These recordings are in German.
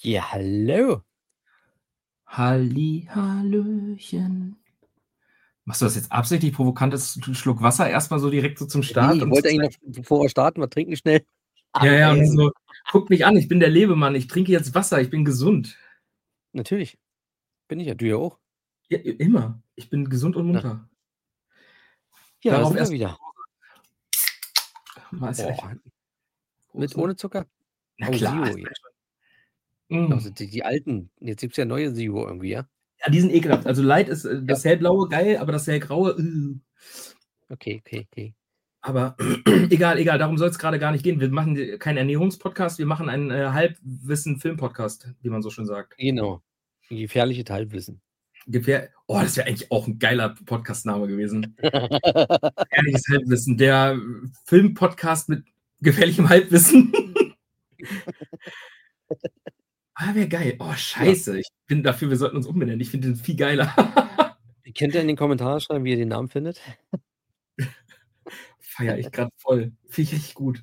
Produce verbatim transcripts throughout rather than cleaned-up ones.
Ja, hallo. Hallihallöchen. Machst du das jetzt absichtlich provokantes Schluck Wasser erstmal so direkt so zum Ne, Start? ich Um zu wollte eigentlich zeigen noch, bevor wir starten, mal trinken schnell. Ja, ja, und Anfeuern. so: „Guck mich an, ich bin der Lebemann, ich trinke jetzt Wasser, ich bin gesund.“ Natürlich. Bin ich ja, du ja auch. Ja, i immer. Ich bin gesund und Na. munter. Ja, da Darauf sind wir erst wieder. Mahlzeit. Boah. Mit Prost, ne? ohne Zucker? Na Oh, klar, Zero ist hier. das schon Also, Hm. die die alten. Jetzt gibt's ja neue Zero irgendwie, ja? Ja, die sind ekelhaft. Also, Light ist, äh Ja. das hellblaue geil, aber das hellgraue, Okay, okay, okay. Aber egal, egal, darum soll's grade gar nicht gehen. Wir machen d keinen Ernährungspodcast, wir machen einen, äh, Halbwissen-Film-Podcast, wie man so schön sagt. Genau. Gefährliches Halbwissen. Gefähr oh, das wäre eigentlich auch 'n geiler Podcast-Name gewesen. Gefährliches Halbwissen, der Film-Podcast mit gefährlichem Halbwissen. Ah, wäre geil. Oh, Ja. scheiße. Ich bin dafür, wir sollten uns umbenennen. Ich finde den viel geiler. Ihr könnt ja in den Kommentaren schreiben, wie ihr den Namen findet. Feiere ich grad voll. Finde ich richtig gut.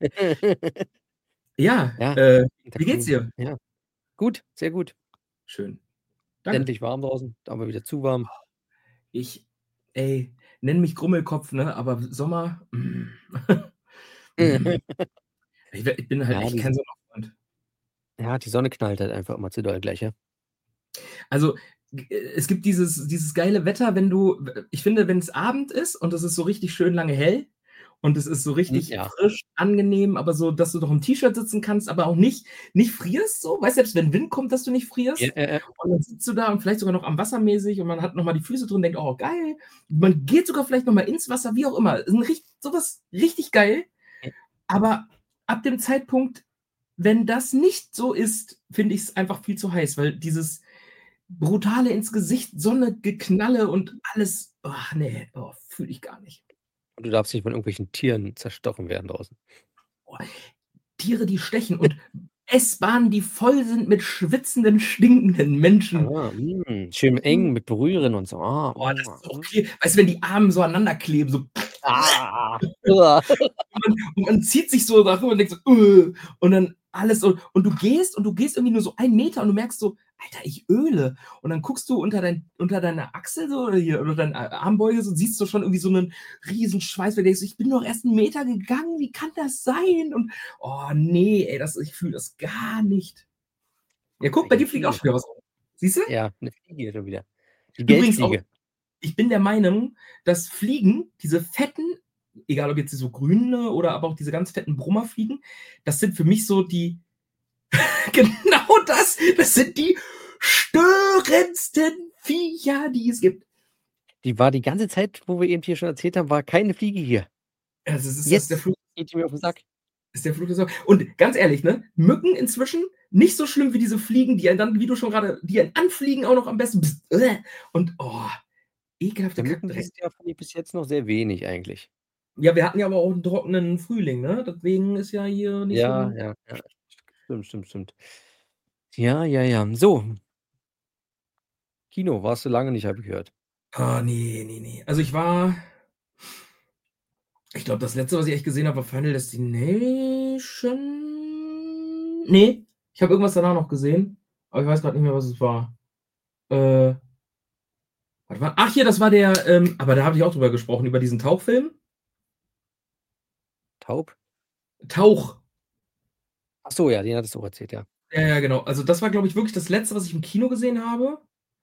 Ja, Ja, äh, da wie geht's kommen dir? ja. Gut, sehr gut. Schön. Danke. Endlich warm draußen, aber wieder zu warm. Ich ey, nenn mich Grummelkopf, ne, aber Sommer, hm. Hm. Ich we ich bin halt Ja, echt die kein Sommerfreund. Ja, die Sonne knallt halt einfach immer zu doll gleich, ja? Also, g äh, es gibt dieses dieses geile Wetter, wenn du w ich finde, wenn's Abend ist und es ist so richtig schön lange hell und es ist so Hm, richtig ja. frisch, angenehm, aber so, dass du noch im T-Shirt sitzen kannst, aber auch nicht nicht frierst so, weißt, selbst wenn Wind kommt, dass du nicht Ja, frierst. ja, ja. Und dann sitzt du da und vielleicht sogar noch am Wasser mäßig und man hat noch mal die Füße drin, denkt: „Oh, geil.“ Man geht sogar vielleicht noch mal ins Wasser, wie auch immer. 'N rich so was richtig geil. Ja. Aber ab dem Zeitpunkt, wenn das nicht so ist, finde ich's einfach viel zu heiß, weil dieses brutale ins Gesicht, Sonne, Geknalle und alles, ach ne, oh, fühle ich gar nicht. Und du darfst nicht von irgendwelchen Tieren zerstochen werden draußen. Boah, Tiere, die stechen und S-Bahnen, die voll sind mit schwitzenden, stinkenden Menschen. Ah, hm, schön eng mit berühren und so. Ah, Oh, das ist auch hm. okay. Weißt du, wenn die Arme so aneinander kleben, so Ah. Uah. und man und man zieht sich so da rum und denkt so: „Äh“, und dann alles so und du gehst und du gehst irgendwie nur so einen Meter und du merkst so: „Alter, ich öle.“ Und dann guckst du unter dein unter deine Achsel so oder hier unter deine A Armbeuge so, siehst du schon irgendwie so 'nen riesen Schweiß, wo du denkst: „Ich bin doch erst 'n Meter gegangen, wie kann das sein?“ Und oh ne, ey, das ich fühle das gar nicht. Ja, Ah, guck, bei hier 'ne dir fliegt auch Fliege. schon wieder was rum. Siehst du? Ja, 'ne Fliege hier schon wieder. Die Übrigens auch Geldfliege. ich bin der Meinung, dass Fliegen, diese fetten, egal ob jetzt so grüne oder aber auch diese ganz fetten Brummerfliegen, das sind für mich so die genau das, das sind die störendsten Viecher, die es gibt. Die war die ganze Zeit, wo wir eben hier schon erzählt haben, war keine Fliege hier. Also, es ist das der Jetzt Fluch geht die mir auf 'n Sack. ist der Fluch der Sau und ganz ehrlich, ne, Mücken inzwischen nicht so schlimm wie diese Fliegen, die einen dann, wie du schon grade die einen anfliegen auch noch am besten und oh, ekelhafte Ja, Mücken Kackdreck. dieses Jahr fand ich bis jetzt noch sehr wenig eigentlich. Ja, wir hatten ja aber auch 'n trockenen Frühling, ne? Deswegen ist ja hier nicht Ja, so ja, ja. Stimmt, stimmt, stimmt. Ja, ja, ja. So. Kino warst du lange nicht, habe ich gehört. Ah, ne, ne, ne. Also, ich war ich glaube, das Letzte, was ich echt gesehen habe, war Final Destination. Ne, ich habe irgendwas danach noch gesehen, aber ich weiß grad nicht mehr, was es war. Äh warte mal. Ach hier, das war der, ähm aber da habe ich auch drüber gesprochen, über diesen Tauchfilm. Taub? Tauch. Ach so, ja, den hattest du auch erzählt, ja. Ja, ja, genau. Also, das war, glaube ich, wirklich das Letzte, was ich im Kino gesehen habe.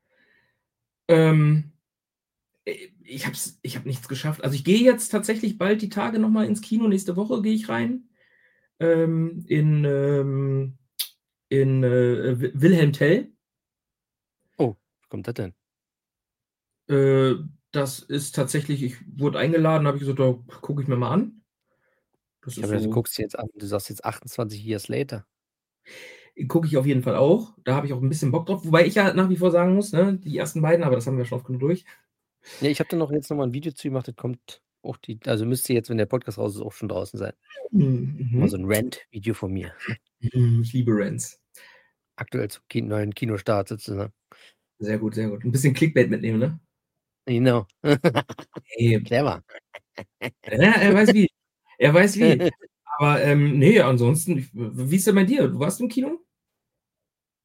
Ähm, äh, ich habe es ich habe nichts geschafft. Also, ich gehe jetzt tatsächlich bald die Tage noch mal ins Kino. Nächste Woche gehe ich rein, ähm, in, ähm in, äh, Wi Wilhelm Tell. Oh, wie kommt das denn? Äh, das ist tatsächlich ich wurde eingeladen, habe ich gesagt: „Ja, gucke ich mir mal an.“ Das Ich ist habe gedacht, du so guckst dir jetzt an du sagst jetzt „achtundzwanzig Years Later“. Gucke ich auf jeden Fall auch. Da habe ich auch 'n bisschen Bock drauf, wobei ich ja nach wie vor sagen muss, ne, die ersten beiden, aber das haben wir schon oft genug durch. Ne, ich habe da noch jetzt noch mal 'n Video zu gemacht, das kommt auch die also, müsste jetzt, wenn der Podcast raus ist, auch schon draußen sein. Mhm, Mal so mhm. 'n Rant-Video von mir. Mhm, ich liebe Rants. Aktuell zum Ki neuen Kinostart sozusagen. Sehr gut, sehr gut. 'N bisschen Clickbait mitnehmen, ne? Genau. Ey. Clever. Ja, er weiß wie. Er weiß wie. Aber, ähm, ne, ansonsten, ich w wie ist denn bei dir? Du warst im Kino?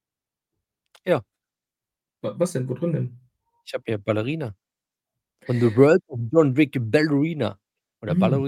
Ja. Wa was denn? Wo drin denn? Ich habe hier Ballerina. Von The World of John Wick Ballerina oder Mhm. Balleri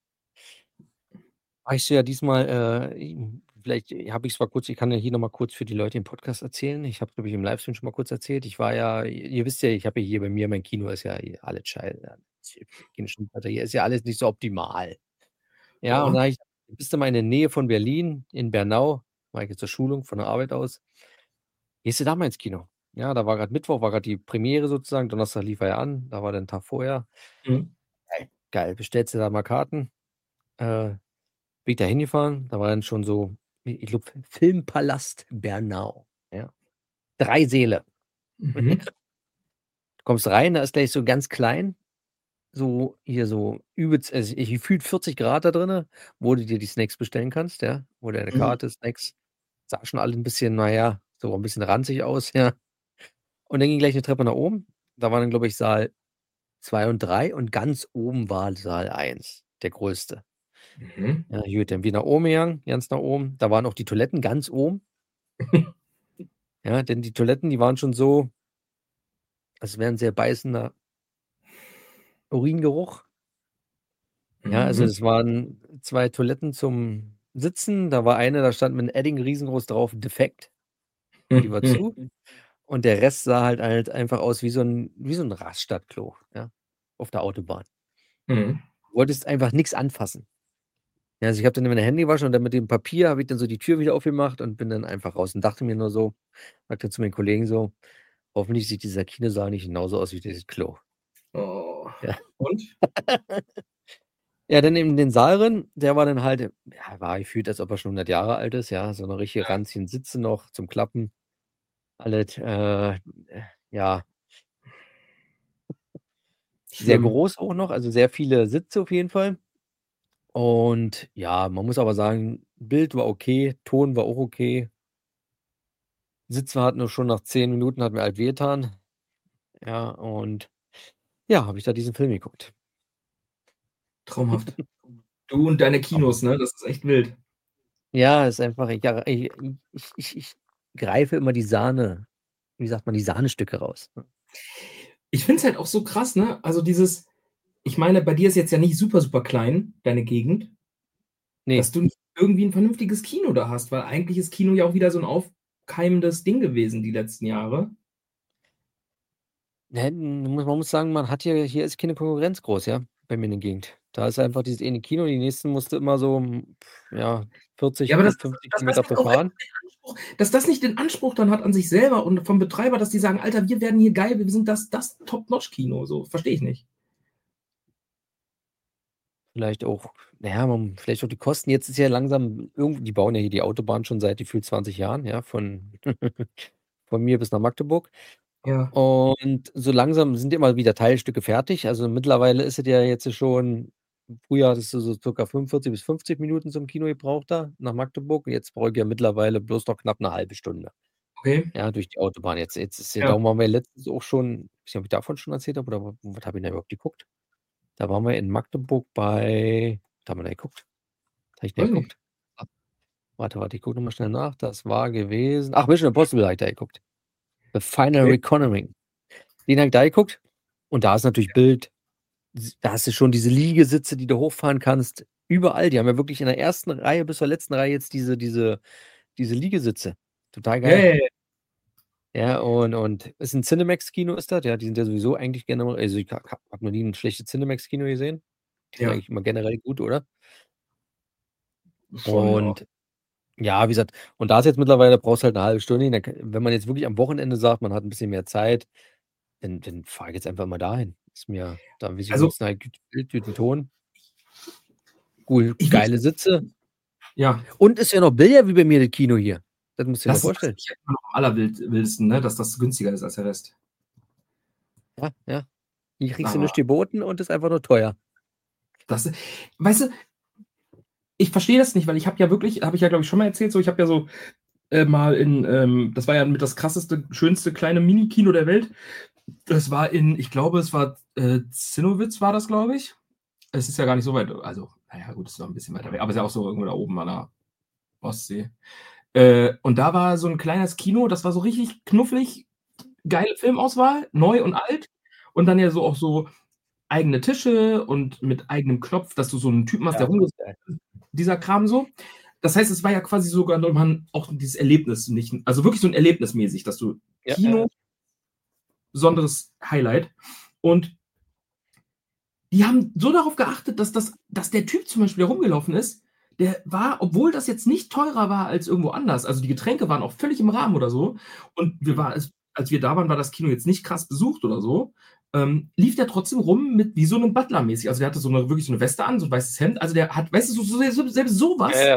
Weißt du ja diesmal, äh, i vielleicht habe ich's mal kurz ich kann ja hier noch mal kurz für die Leute im Podcast erzählen. Ich habe, glaube ich, im Livestream schon mal kurz erzählt. Ich war ja ihr wisst ja, ich habe ja hier bei mir mein Kino ist ja hier alles schei hier ist ja alles nicht so optimal. Ja, und Ja. da habe ich bist du mal in der Nähe von Berlin, in Bernau, war ich jetzt zur Schulung von der Arbeit aus. Gehst du da mal ins Kino. Ja, da war grad Mittwoch, war grad die Premiere sozusagen. Donnerstag lief er ja an, da war der 'n Tag vorher. Mhm. Geil, geil. Bestellst dir da mal Karten. Äh, bin ich da hingefahren, da war dann schon so, i ich glaube, F Filmpalast Bernau, ja. drei Säle. Mhm. Du kommst rein, da ist gleich so ganz klein, so hier so übelst also, gefühlt vierzig Grad da drinnen, wo du dir die Snacks bestellen kannst, ja, wo deine Mhm. Karte, Snacks. Sah schon alle 'n bisschen, na ja, so 'n bisschen ranzig aus, ja. Und dann ging gleich 'ne Treppe nach oben. Da war dann, glaube ich, Saal zwei und drei und ganz oben war Saal eins, der größte. Mhm. Ja, gut, dann bin ich nach oben gegangen, ganz nach oben. Da waren auch die Toiletten ganz oben. Ja, denn die Toiletten, die waren schon so als wären sehr beißender Uringeruch. Ja, also, Mhm. das waren zwei Toiletten zum Sitzen. Da war eine, da stand mit Edding riesengroß drauf: „Defekt.“ Die war zu. Und der Rest sah halt halt einfach aus wie so 'n wie so 'n Raststattklo, ja, auf der Autobahn. Mhm. Wolltest einfach nix anfassen. Ja, also, ich habe dann immer meine Hände gewaschen und dann mit dem Papier habe ich dann so die Tür wieder aufgemacht und bin dann einfach raus und dachte mir nur so sagte zu meinen Kollegen so: „Hoffentlich sieht dieser Kinosaal nicht genauso aus wie dieses Klo.“ Oh. Ja. Und? Ja, dann in den Saal rein, der war dann halt ja, war gefühlt, als ob er schon hundert Jahre alt ist, ja, so 'ne richtige Ja. ranzigen Sitze noch zum Klappen. Alles, äh, ja. Sehr Schlimm. groß auch noch, also, sehr viele Sitze auf jeden Fall. Und ja, man muss aber sagen, Bild war okay, Ton war auch okay. Sitzen hatten wir schon nach zehn Minuten hat mir halt wehgetan. Ja, und ja, habe ich da diesen Film geguckt. Traumhaft. Du und deine Aber Kinos, ne? Das ist echt wild. Ja, ist einfach ich ja, i ich ich ich greife immer die Sahne wie sagt man, die Sahnestücke raus, ne? Ich finde es halt auch so krass, ne? Also, dieses ich meine, bei dir ist jetzt ja nicht super, super klein, deine Gegend Ne. dass du nicht irgendwie 'n vernünftiges Kino da hast, weil eigentlich ist Kino ja auch wieder so 'n aufkeimendes Ding gewesen die letzten Jahre. Ne, man muss sagen, man hat hier hier ist keine Konkurrenz groß, ja, bei mir in der Gegend. Da ist einfach dieses eine Kino, die nächsten musst du immer so, hm, ja, Ja, vierzig, aber das fünfzig dass das Kilometer nicht für auch einfach fahren. den Anspruch dass das nicht den Anspruch dann hat an sich selber und vom Betreiber, dass die sagen: „Alter, wir werden hier geil, wir sind das das Top-Notch-Kino“, so, verstehe ich nicht. Vielleicht auch na ja, man vielleicht auch die Kosten. Jetzt ist ja langsam irgend die bauen ja hier die Autobahn schon seit gefühlt zwanzig Jahren, ja, von von mir bis nach Magdeburg. Ja. Und so langsam sind immer wieder Teilstücke fertig. Also, mittlerweile ist es ja jetzt schon früher hattest du so circa fünfundvierzig bis fünfzig Minuten zum Kino gebraucht da nach Magdeburg. Jetzt brauche ich ja mittlerweile bloß noch knapp 'ne halbe Stunde. Okay. Ja, durch die Autobahn. Jetzt jetzt ist ja Ja. darum waren wir letztens auch schon ich weiß nicht, ob ich davon schon erzählt habe oder w was habe ich denn überhaupt geguckt? Da waren wir in Magdeburg bei was haben wir da geguckt? Was habe ich denn Weiß nicht. geguckt? Warte, warte, ich gucke noch mal schnell nach. Das war gewesen ach, „Mission Impossible“ habe ich da geguckt. „The Final Okay. Reckoning.“ Den habe ich da geguckt und da ist natürlich Ja. Bild s da hast du schon diese Liegesitze, die du hochfahren kannst. Überall, die haben ja wirklich in der ersten Reihe bis zur letzten Reihe jetzt diese diese diese Liegesitze. Total Ja, geil. ja, ja. Ja, und und ist 'n Cinemax-Kino ist das, ja, die sind ja sowieso eigentlich gerne also, ich ha habe noch nie 'n schlechtes Cinemax-Kino gesehen. Die sind Ja. eigentlich immer generell gut, oder? Schon, ja. Und ja, wie gesagt und da ist jetzt mittlerweile brauchst du halt 'ne halbe Stunde hin, dann k wenn man jetzt wirklich am Wochenende sagt, man hat 'n bisschen mehr Zeit, dann dann fahre ich jetzt einfach mal dahin. Ist mir da weiß ich Also wenigstens halt gut Bild, guten Ton. Cool, Ich würde geile Sitze. Ja. Und ist ja noch billiger wie bei mir das Kino hier. Das musst du dir mal Das das vorstellen. finde ich ja immer noch am allerwild wildesten, ne, dass das günstiger ist als der Rest. Ja, ja. Hier kriegst du Aber nichts geboten und ist einfach nur teuer. Das weißt du ich verstehe das nicht, weil ich habe ja wirklich habe ich ja, glaube ich, schon mal erzählt so, ich habe ja so, äh, mal in, ähm das war ja mit das krasseste, schönste kleine Minikino der Welt. Das war in ich glaube, es war, äh, Zinnowitz war das, glaube ich. Es ist ja gar nicht so weit also, na ja, gut, ist noch 'n bisschen weiter weg, aber ist ja auch so irgendwo da oben an der Ostsee. Äh, und da war so 'n kleines Kino, das war so richtig knuffig, geile Filmauswahl, neu und alt. Und dann ja so auch so eigene Tische und mit eigenem Knopf, dass du so 'n Typen hast, der Ja, rumge geil. dieser Kram so. Das heißt, es war ja quasi sogar noch mal 'n auch dieses Erlebnis nicht also wirklich so 'n erlebnismäßig, dass du Ja, ja, Kino ja. besonderes Highlight. Und die haben so darauf geachtet, dass das dass der Typ zum Beispiel, der rumgelaufen ist, der war, obwohl das jetzt nicht teurer war als irgendwo anders also die Getränke waren auch völlig im Rahmen oder so und wir Mhm. war als als wir da waren, war das Kino jetzt nicht krass besucht oder so, ähm, lief der trotzdem rum mit wie so 'nem Butler-mäßig. Also, der hatte so 'ne wirklich so 'ne Weste an, so 'n weißes Hemd. Also, der hat weißt du, so so selbst so Ja, was ja.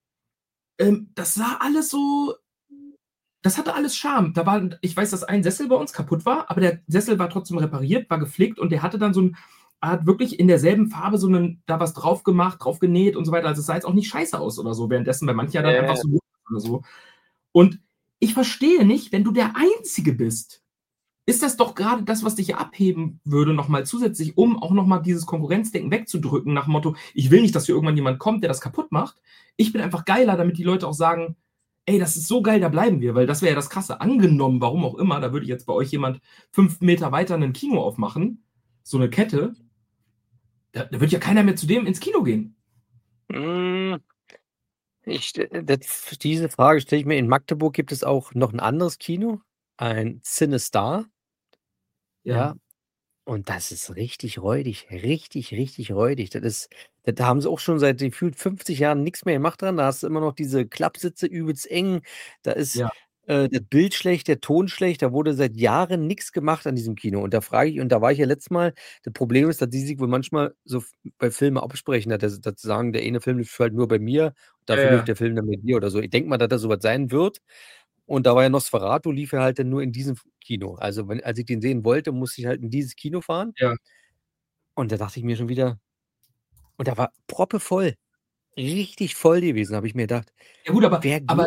ähm, das sah alles so das hatte alles Charme. Da war ich weiß, dass ein Sessel bei uns kaputt war, aber der Sessel war trotzdem repariert, war gepflegt und der hatte dann so 'n Art wirklich in derselben Farbe so 'nen da was drauf gemacht, drauf genäht und so weiter. Also, es sah jetzt auch nicht scheiße aus oder so, währenddessen bei manchen ja Ja, dann ja, einfach ja. so oder so. Und ich verstehe nicht, wenn du der Einzige bist, ist das doch grade das, was dich ja abheben würde noch mal zusätzlich, um auch noch mal dieses Konkurrenzdenken wegzudrücken nach Motto: „Ich will nicht, dass hier irgendwann jemand kommt, der das kaputt macht. Ich bin einfach geiler“, damit die Leute auch sagen: „Ey, das ist so geil, da bleiben wir“, weil das wäre ja das Krasse. Angenommen, warum auch immer, da würde jetzt bei euch jemand fünf Meter weiter 'nen Kino aufmachen, so 'ne Kette da da würde ja keiner mehr zu dem ins Kino gehen. Hm. Ich äh, das diese Frage stelle ich mir in Magdeburg gibt es auch noch 'n anderes Kino, ein CineStar. Ja. Ja, und das ist richtig räudig, richtig, richtig räudig. Das ist da da haben sie auch schon seit gefühlt fünfzig Jahren nix mehr gemacht dran. Da hast du immer noch diese Klappsitze, übelst eng. Da ist, Ja. äh, das Bild schlecht, der Ton schlecht. Da wurde seit Jahren nix gemacht an diesem Kino. Und da frage ich und da war ich ja letztes Mal das Problem ist, dass die sich wohl manchmal so f bei Filmen absprechen, dass dass sie sagen, der eine Film lief halt nur bei mir, Ja, dafür lief ja. der Film dann bei dir oder so. Ich denke mal, dass das so was sein wird. Und da war ja Nosferatu lief ja halt dann nur in diesem f Kino. Also, wenn als ich den sehen wollte, musste ich halt in dieses Kino fahren. Ja. Und da dachte ich mir schon wieder und der war proppevoll, richtig voll gewesen, habe ich mir gedacht: Ja gut, aber „Wer aber geht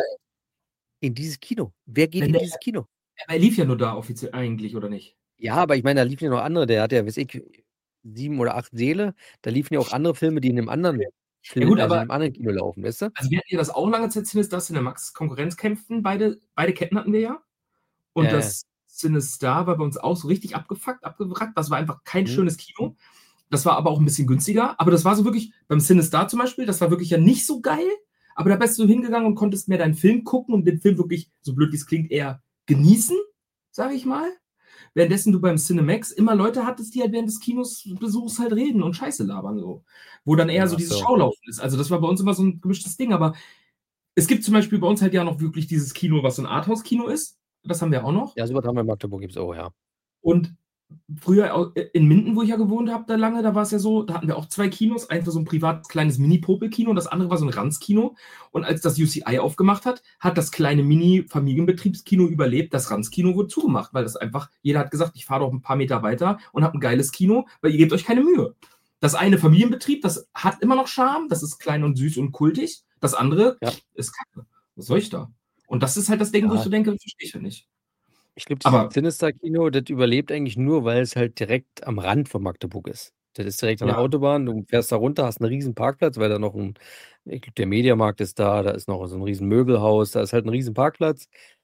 in dieses Kino? Wer geht wenn in der dieses Kino?“ er lief ja nur da offiziell eigentlich oder nicht? Ja, aber ich meine, da liefen ja noch andere. Der hat ja, weiß ich, sieben oder acht Säle. Da liefen ja auch andere Filme, die in 'nem Okay. anderen Ja Fil gut, also, aber in 'nem anderen Kino laufen, weißt du? also, wir hatten ja das auch lange Zeit CineStar, Cinemax Konkurrenzkämpfen, beide beide Ketten hatten wir ja. Und Ja, ja. das CineStar war bei uns auch so richtig abgefuckt, abgewrackt. Das war einfach kein Mhm. schönes Kino. Das war aber auch 'n bisschen günstiger. Aber das war so wirklich beim CineStar zum Beispiel, das war wirklich ja nicht so geil, aber da bist du hingegangen und konntest mehr deinen Film gucken und den Film wirklich, so blöd wie's klingt, eher genießen, sage ich mal. Währenddessen du beim Cinemax immer Leute hattest, die halt während des Kinos-Besuchs halt reden und Scheiße labern so, wo dann eher Ja, so ach dieses so. Schaulaufen ist. Also, das war bei uns immer so 'n gemischtes Ding. Aber es gibt zum Beispiel bei uns halt ja noch wirklich dieses Kino, was so 'n Arthouse-Kino ist. Das haben wir auch noch. Ja, so was haben wir in Magdeburg gibt's auch, ja. Und früher au i in Minden, wo ich ja gewohnt habe da lange, da war's ja so, da hatten wir auch zwei Kinos. Eins war so 'n privates kleines Mini-Popel-Kino und das andere war so 'n Ranzkino. Und als das UCI aufgemacht hat, hat das kleine Mini-Familienbetriebskino überlebt. Das Ranzkino wurde zugemacht, weil das einfach jeder hat gesagt: „Ich fahre doch 'n paar Meter weiter und habe 'n geiles Kino, weil ihr gebt euch keine Mühe.“ Das eine Familienbetrieb, das hat immer noch Charme, das ist klein und süß und kultig. Das andere Ja. ist Kacke. Was soll ich da? Und das ist halt das Ding, wo ich Ja. so denke, verstehe ich halt nicht. Ich glaube, dieses Aber CineStar-Kino, das überlebt eigentlich nur, weil es halt direkt am Rand von Magdeburg ist. Das ist direkt an der Ja. Autobahn. Du fährst da runter, hast 'n riesen Parkplatz, weil da noch 'n ich glaube, der Mediamarkt ist da, da ist noch so 'n riesen Möbelhaus, da ist halt 'n riesen Parkplatz.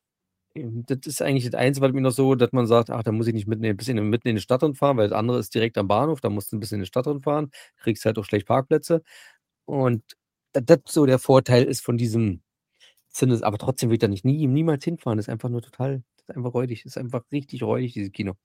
Ähm, das ist eigentlich das Einzige, was mir noch so dass man sagt: „Ach, da muss ich nicht mitten in bisschen mitten in die Stadt drin fahren“, weil das andere ist direkt am Bahnhof, da musst du 'n bisschen in die Stadt drin fahren, kriegst halt auch schlecht Parkplätze. Und da das so der Vorteil ist von diesem Cines aber trotzdem will ich da nicht nie niemals hinfahren. Das ist einfach nur total das ist einfach räudig. Das ist einfach richtig räudig, dieses Kino.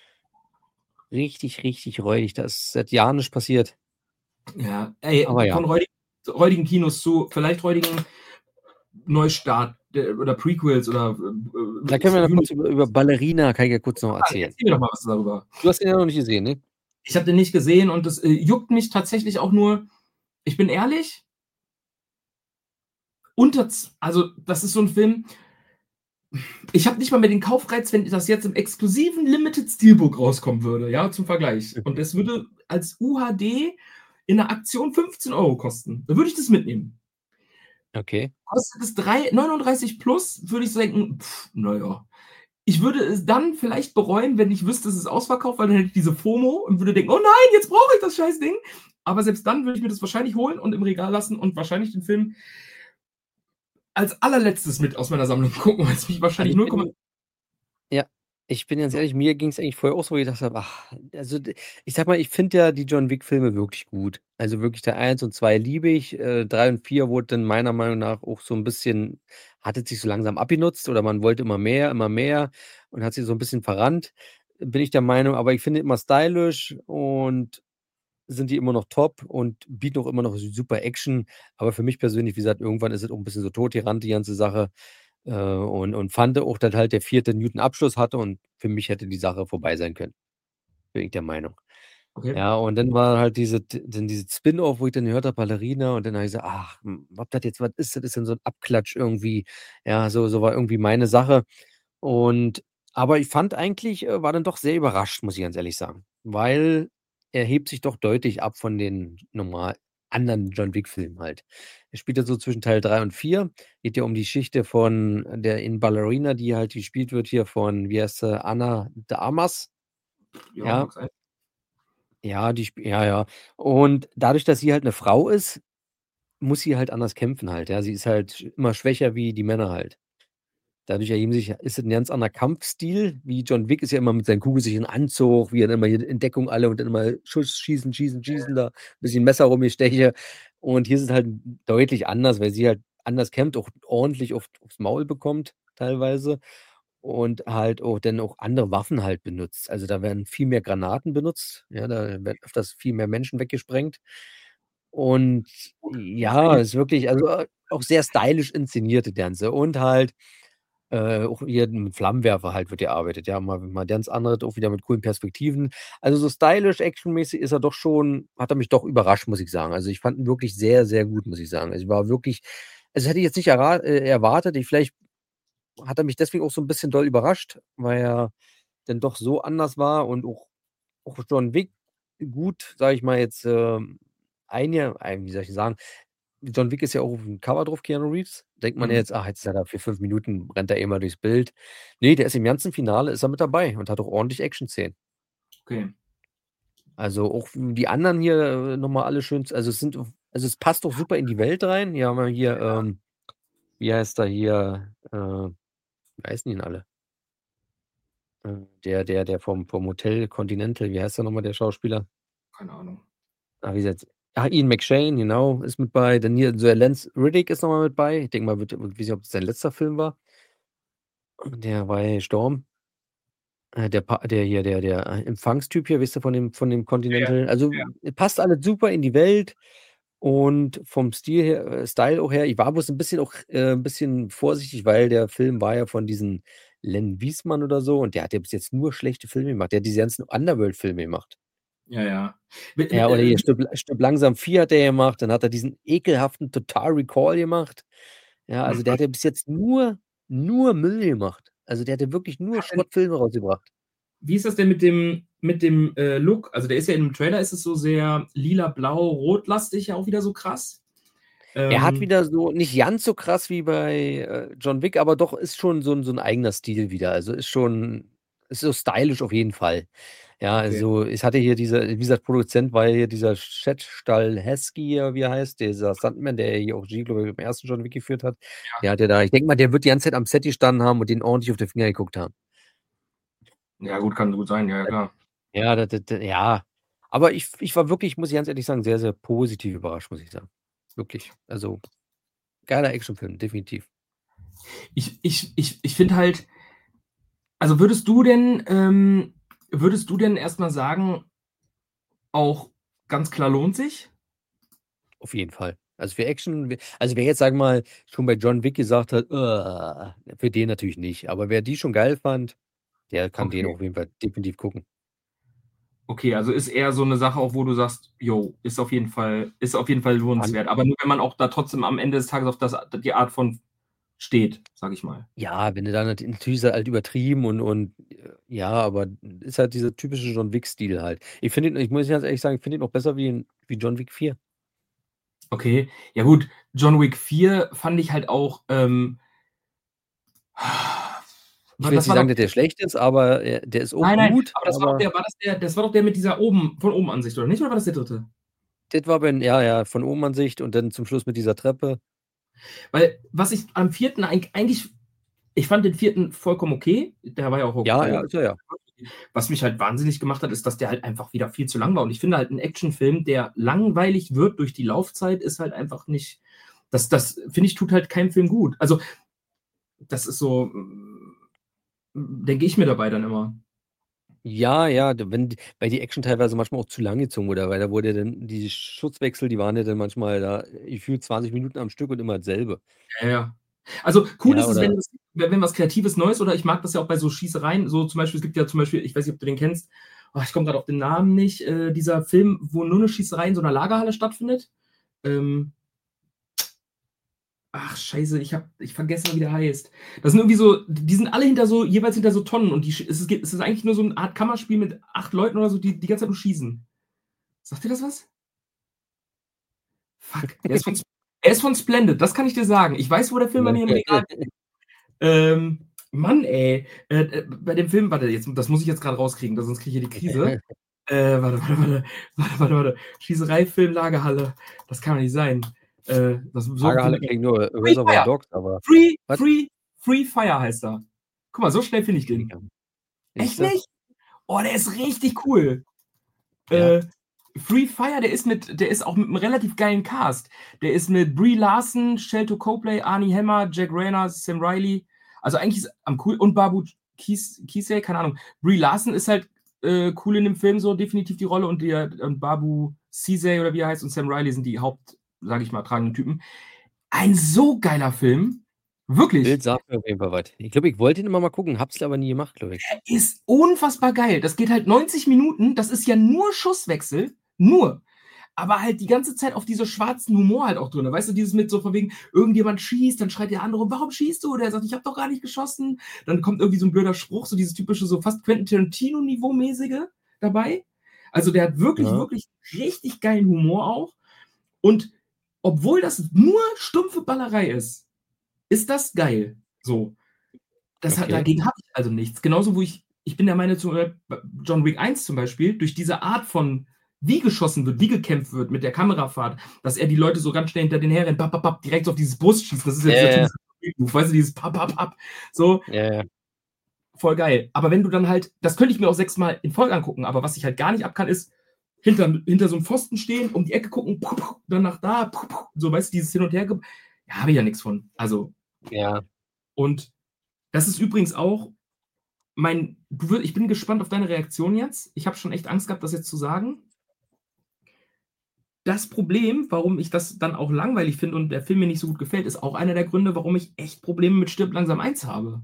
Richtig, richtig räudig. Da ist seit Jahren nichts passiert. Ja, ey, Aber ja. von räudig räudigen Kinos zu vielleicht räudigen Neustart, äh, oder Prequels oder, Da äh, können wir noch äh kurz über über Ballerina kann ich ja kurz noch erzählen. Erzähl mir doch mal was darüber. Du hast den ja noch nicht gesehen, ne? Ich habe den nicht gesehen und das, äh, juckt mich tatsächlich auch nur ich bin ehrlich unter z also, das ist so 'n Film ich habe nicht mal mehr den Kaufreiz, wenn das jetzt im exklusiven Limited Steelbook rauskommen würde, ja, zum Vergleich. Und es würde als UHD in 'ner Aktion fünfzehn Euro kosten. Dann würde ich das mitnehmen. Okay. Kostet es drei neununddreißig plus, würde ich so denken: „Na ja.“ Ich würde es dann vielleicht bereuen, wenn ich wüsste, es ist ausverkauft, weil dann hätte ich diese FOMO und würde denken: „Oh nein, jetzt brauche ich das scheiß Ding.“ Aber selbst dann würde ich mir das wahrscheinlich holen und im Regal lassen und wahrscheinlich den Film als allerletztes mit aus meiner Sammlung gucken, weil's mich Also, wahrscheinlich ich null Komma bin ja, ich bin ganz ehrlich, mir ging's eigentlich vorher auch so, wo ich gedacht habe: „Ach“, also, d ich sage mal, ich finde ja die John-Wick-Filme wirklich gut. Also, wirklich Teil eins und zwei liebe ich. Äh, drei und vier wurde dann meiner Meinung nach auch so 'n bisschen hat es sich so langsam abgenutzt oder man wollte immer mehr, immer mehr und hat sich so 'n bisschen verrannt, bin ich der Meinung. Aber ich finde immer stylisch und sind die immer noch top und bieten auch immer noch super Action. Aber für mich persönlich, wie gesagt, irgendwann ist es auch 'n bisschen so totgerannt, die ganze Sache, äh, und und fand auch, dass halt der vierte einen guten Abschluss hatte und für mich hätte die Sache vorbei sein können, bin ich der Meinung. Okay. Ja, und dann war halt diese d dann dieses Spin-off, wo ich dann gehört habe, Ballerina und dann habe ich gesagt: „Ach, hm, ob das jetzt was ist, das ist dann so 'n Abklatsch irgendwie.“ Ja, so so war irgendwie meine Sache. Und aber ich fand eigentlich, äh, war dann doch sehr überrascht, muss ich ganz ehrlich sagen, weil er hebt sich doch deutlich ab von den normal anderen John-Wick-Filmen halt. Er spielt ja so zwischen Teil drei und vier. Geht ja um die Geschichte von der in Ballerina, die halt gespielt wird hier von, wie heißt sie, Ana de Armas. Ja, Ja. mag sein. Ja, die sp ja, ja. Und dadurch, dass sie halt 'ne Frau ist, muss sie halt anders kämpfen halt, ja. Sie ist halt immer schwächer wie die Männer halt. Dadurch ergeben sich ist es 'n ganz anderer Kampfstil, wie John Wick ist ja immer mit seinem kugelsicheren Anzug, wie er dann immer hier in Deckung alle und dann immer Schuss, schießen, schießen, Ja, schießen ja. da, bisschen Messer rumgesteche. Und hier ist es halt deutlich anders, weil sie halt anders kämpft, auch ordentlich auf aufs Maul bekommt teilweise und halt auch dann auch andere Waffen halt benutzt. Also, da werden viel mehr Granaten benutzt, ja, da werden öfters viel mehr Menschen weggesprengt. Und Gut, das ja, klingt ist wirklich also, äh, auch sehr stylisch inszeniert, das Ganze. Und halt, äh, auch hier mit Flammenwerfer halt wird gearbeitet, ja, mal mal ganz anderes, auch wieder mit coolen Perspektiven. Also, so stylisch, actionmäßig ist er doch schon hat er mich doch überrascht, muss ich sagen. Also, ich fand ihn wirklich sehr, sehr gut, muss ich sagen. Also, ich war wirklich also, hätte ich jetzt nicht erra äh, erwartet. Ich vielleicht hat er mich deswegen auch so 'n bisschen doll überrascht, weil er dann doch so anders war und auch auch John Wick gut, sage ich mal jetzt, ähm, einge ein wie soll ich denn sagen? John Wick ist ja auch aufm Cover drauf, Keanu Reeves. Denkt man ja Mhm. jetzt: „Ach, jetzt ist er da für fünf Minuten rennt er eh mal durchs Bild.“ Ne, der ist im ganzen Finale ist er mit dabei und hat auch ordentlich Action-Szenen. Okay. Also, auch w die anderen hier, äh, noch mal alle schön z also, es sind also, es passt auch super in die Welt rein. Hier haben wir hier, Ja. ähm wie heißt er hier, äh wie heißen die denn alle? Äh, der der der vom vom Hotel Continental, wie heißt der noch mal, der Schauspieler? Keine Ahnung. Ah, wie jetzt ah, Ian McShane, genau, ist mit bei. Dann hier der Lance Reddick ist noch mal mit bei. Ich denke mal, wird weiß nicht, ob das sein letzter Film war. Der war ja gestorben. Äh, der Pa der hier, der der, äh, Empfangstyp hier, weißt du, von dem von dem Ja, ja. Continental. Also, Ja. passt alles super in die Welt und vom Stil her äh, Style auch her ich war bloß 'n bisschen auch, äh 'n bisschen vorsichtig, weil der Film war ja von diesem Len Wiesmann oder so und der hat ja bis jetzt nur schlechte Filme gemacht. Der hat diese ganzen Underworld-Filme gemacht. Ja, ja. Wi wi Ja, oder hier äh Stirb l Stirb langsam vier hat der gemacht, dann hat er diesen ekelhaften Total Recall gemacht. Ja, also, der Mhm. hat ja bis jetzt nur nur Müll gemacht. Also, der hat ja wirklich nur Hat denn Schrottfilme rausgebracht. Wie ist das denn mit dem mit dem, äh, Look? Also, der ist ja in 'nem Trailer ist es so sehr lila, blau, rotlastig ja auch wieder so krass. Er hat Ähm wieder so nicht ganz so krass wie bei, äh, John Wick, aber doch ist schon so 'n so 'n eigener Stil wieder. Also, ist schon ist so stylisch auf jeden Fall. Ja, Okay. also, es hatte hier dieser wie gesagt, Produzent war hier dieser Chad Stahelski oder wie er heißt, dieser Stuntman, der hier auch Regie, glaube ich, beim ersten John Wick geführt hat. Ja. Der hat ja da ich denke mal, der wird die ganze Zeit am Set gestanden haben und denen ordentlich auf die Finger geguckt haben. Ja gut, kann gut sein, ja, ja, klar. Ja, d d d ja. Aber ich f ich war wirklich, muss ich ganz ehrlich sagen, sehr, sehr positiv überrascht, muss ich sagen. Wirklich. Also, geiler Actionfilm, definitiv. Ich ich ich ich finde halt also, würdest du denn ähm, würdest du denn erst mal sagen auch ganz klar lohnt sich? Auf jeden Fall. Also, für Action w also, wer jetzt, sagen wir mal, schon bei John Wick gesagt hat: „Für den natürlich nicht.“ Aber wer die schon geil fand, der kann den Okay. auf jeden Fall definitiv gucken. Okay, also, ist eher so 'ne Sache auch, wo du sagst: „Jo, ist auf jeden Fall ist auf jeden Fall An lohnenswert.“ Aber nur, wenn man auch da trotzdem am Ende des Tages auf das die Art von steht, sage ich mal. Ja, wenn du da nat natürlich ist er halt übertrieben und und ja, aber ist halt dieser typische John Wick-Stil halt. Ich finde ihn ich muss ganz ehrlich sagen, ich finde ihn auch besser wie in wie John Wick vier. Okay. Ja gut, John Wick vier fand ich halt auch, ähm Ich wa will jetzt das nicht war doch sagen, dass der der schlecht ist, aber, äh, der ist auch Nein, nein, gut, aber das war doch aber der war das der das war doch der mit dieser oben von oben Ansicht, oder nicht? Oder war das der dritte? Das war ben ja, ja, von oben Ansicht und dann zum Schluss mit dieser Treppe. Weil, was ich am vierten eig eigentlich ich fand den vierten vollkommen okay. Der war ja auch Ja, okay. ja, ist er ja. Was mich halt wahnsinnig gemacht hat, ist, dass der halt einfach wieder viel zu lang war. Und ich finde halt 'n Actionfilm, der langweilig wird durch die Laufzeit, ist halt einfach nicht das das finde ich, tut halt keinem Film gut. Also, das ist so, hm, denke ich mir dabei dann immer. Ja, ja, d wenn d weil die Action teilweise manchmal auch zu lang gezogen wurde, weil da wurde dann die Schusswechsel, die waren ja dann manchmal da gefühlt zwanzig Minuten am Stück und immer dasselbe. Ja, ja. Also, cool Ja, ist es, wenn oder das wenn wenn was Kreatives Neues oder ich mag das ja auch bei so Schießereien, so zum Beispiel es gibt ja zum Beispiel ich weiß nicht, ob du den kennst. Oh, ich komme grad auf den Namen nicht. Äh, dieser Film, wo nur 'ne Schießerei in so 'ner Lagerhalle stattfindet. Ähm Ach, Scheiße, ich habe ich vergesse immer, wie der heißt. Das sind irgendwie so die sind alle hinter so jeweils hinter so Tonnen und die sch es ist es ist eigentlich nur so 'ne Art Kammerspiel mit acht Leuten oder so, die die ganze Zeit nur schießen. Sagt dir das was? Fuck, der ist von Sp er ist von Splendid, das kann ich dir sagen. Ich weiß, wo der Film bei mir im Regal ähm, Mann, ey. Äh, äh, bei dem Film warte, jetzt das muss ich jetzt grad rauskriegen, sonst kriege ich hier die Krise. Äh, warte, warte, warte. Warte, warte, warte. Schießerei-Film, Lagerhalle. Das kann doch nicht sein. Äh, das so Lagerhalle kenne ich nur Free Reservoir Fire. Dogs, aber Free was? Free Free Fire heißt er. Guck mal, so schnell finde ich Kenn ich den. gar nicht. Echt Siehst du? nicht? Oh, der ist richtig cool. Ja. Äh, Free Fire, der ist mit der ist auch mit 'nem relativ geilen Cast. Der ist mit Brie Larson, Sharlto Copley, Armie Hammer, Jack Reynor, Sam Riley. Also, eigentlich ist am cool und Babu Kees Keesey, keine Ahnung. Brie Larson ist halt, äh, cool in dem Film so, definitiv die Rolle und der und Babu Ceesay oder wie er heißt und Sam Riley sind die Haupt sage ich mal, tragenden Typen. Ein so geiler Film. Wirklich. Bild sagt mir auf jeden Fall was. Ich glaube, ich wollte ihn immer mal gucken, habe es aber nie gemacht, glaube ich. Der ist unfassbar geil. Das geht halt neunzig Minuten. Das ist ja nur Schusswechsel, nur. Aber halt die ganze Zeit auf diese schwarzen Humor halt auch drin. Weißt du, dieses mit so von wegen, irgendjemand schießt, dann schreit der andere: „Warum schießt du?“ Der sagt: „Ich habe doch gar nicht geschossen.“ Dann kommt irgendwie so 'n blöder Spruch, so dieses typische, so fast Quentin Tarantino Niveau-mäßige dabei. Also, der hat wirklich, Ja. wirklich richtig geilen Humor auch. Und obwohl das nur stumpfe Ballerei ist, ist das geil, so. Das hat Okay. dagegen habe ich also nichts. Genauso, wo ich ich bin der Meinung zum Beispiel bei John Wick eins zum Beispiel, durch diese Art von wie geschossen wird, wie gekämpft wird mit der Kamerafahrt, dass er die Leute so ganz schnell hinter denen herrennt, bap, bap, bap, direkt so auf dieses Brust schießt. Das ist ja Ja, dieser ja, ja. typische Move, weißt du, dieses pap, pap, pap, so. Ja, ja. Voll geil. Aber wenn du dann halt das könnte ich mir auch sechsmal in Folge angucken, aber was ich halt gar nicht ab kann, ist hinterm hinter so 'nem Pfosten stehen, um die Ecke gucken, dann nach da, so, weißt du, dieses Hin und Her ge ja, habe ich ja nix von. Also Ja. und das ist übrigens auch mein du wür ich bin gespannt auf deine Reaktion jetzt. Ich habe schon echt Angst gehabt, das jetzt zu sagen. Das Problem, warum ich das dann auch langweilig finde und der Film mir nicht so gut gefällt, ist auch einer der Gründe, warum ich echt Probleme mit Stirb langsam eins habe.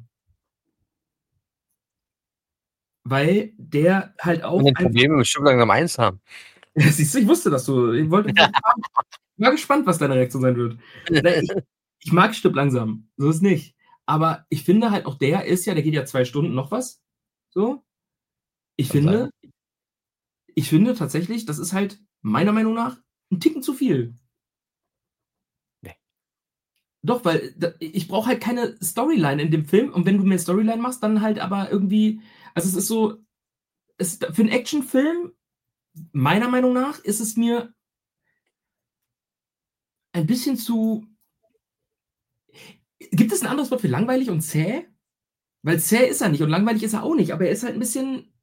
Weil der halt Und auch den einfach Probleme mit Stirb langsam eins haben. Ja, siehst du, ich wusste, dass du ich wollte war gespannt, was deine Reaktion sein wird. Ne, ich ich mag Stirb langsam, so ist nicht. Aber ich finde halt auch der ist ja der geht ja zwei Stunden noch was, so. Ich Kann sein. finde ich finde tatsächlich, das ist halt meiner Meinung nach 'n Ticken zu viel. Ne. Doch, weil d ich brauche halt keine Storyline in dem Film und wenn du mir Storyline machst, dann halt aber irgendwie also, es ist so es für 'n Actionfilm, meiner Meinung nach, ist es mir ein bisschen zu Gibt es 'n anderes Wort für langweilig und zäh? Weil zäh ist er nicht und langweilig ist er auch nicht, aber er ist halt 'n bisschen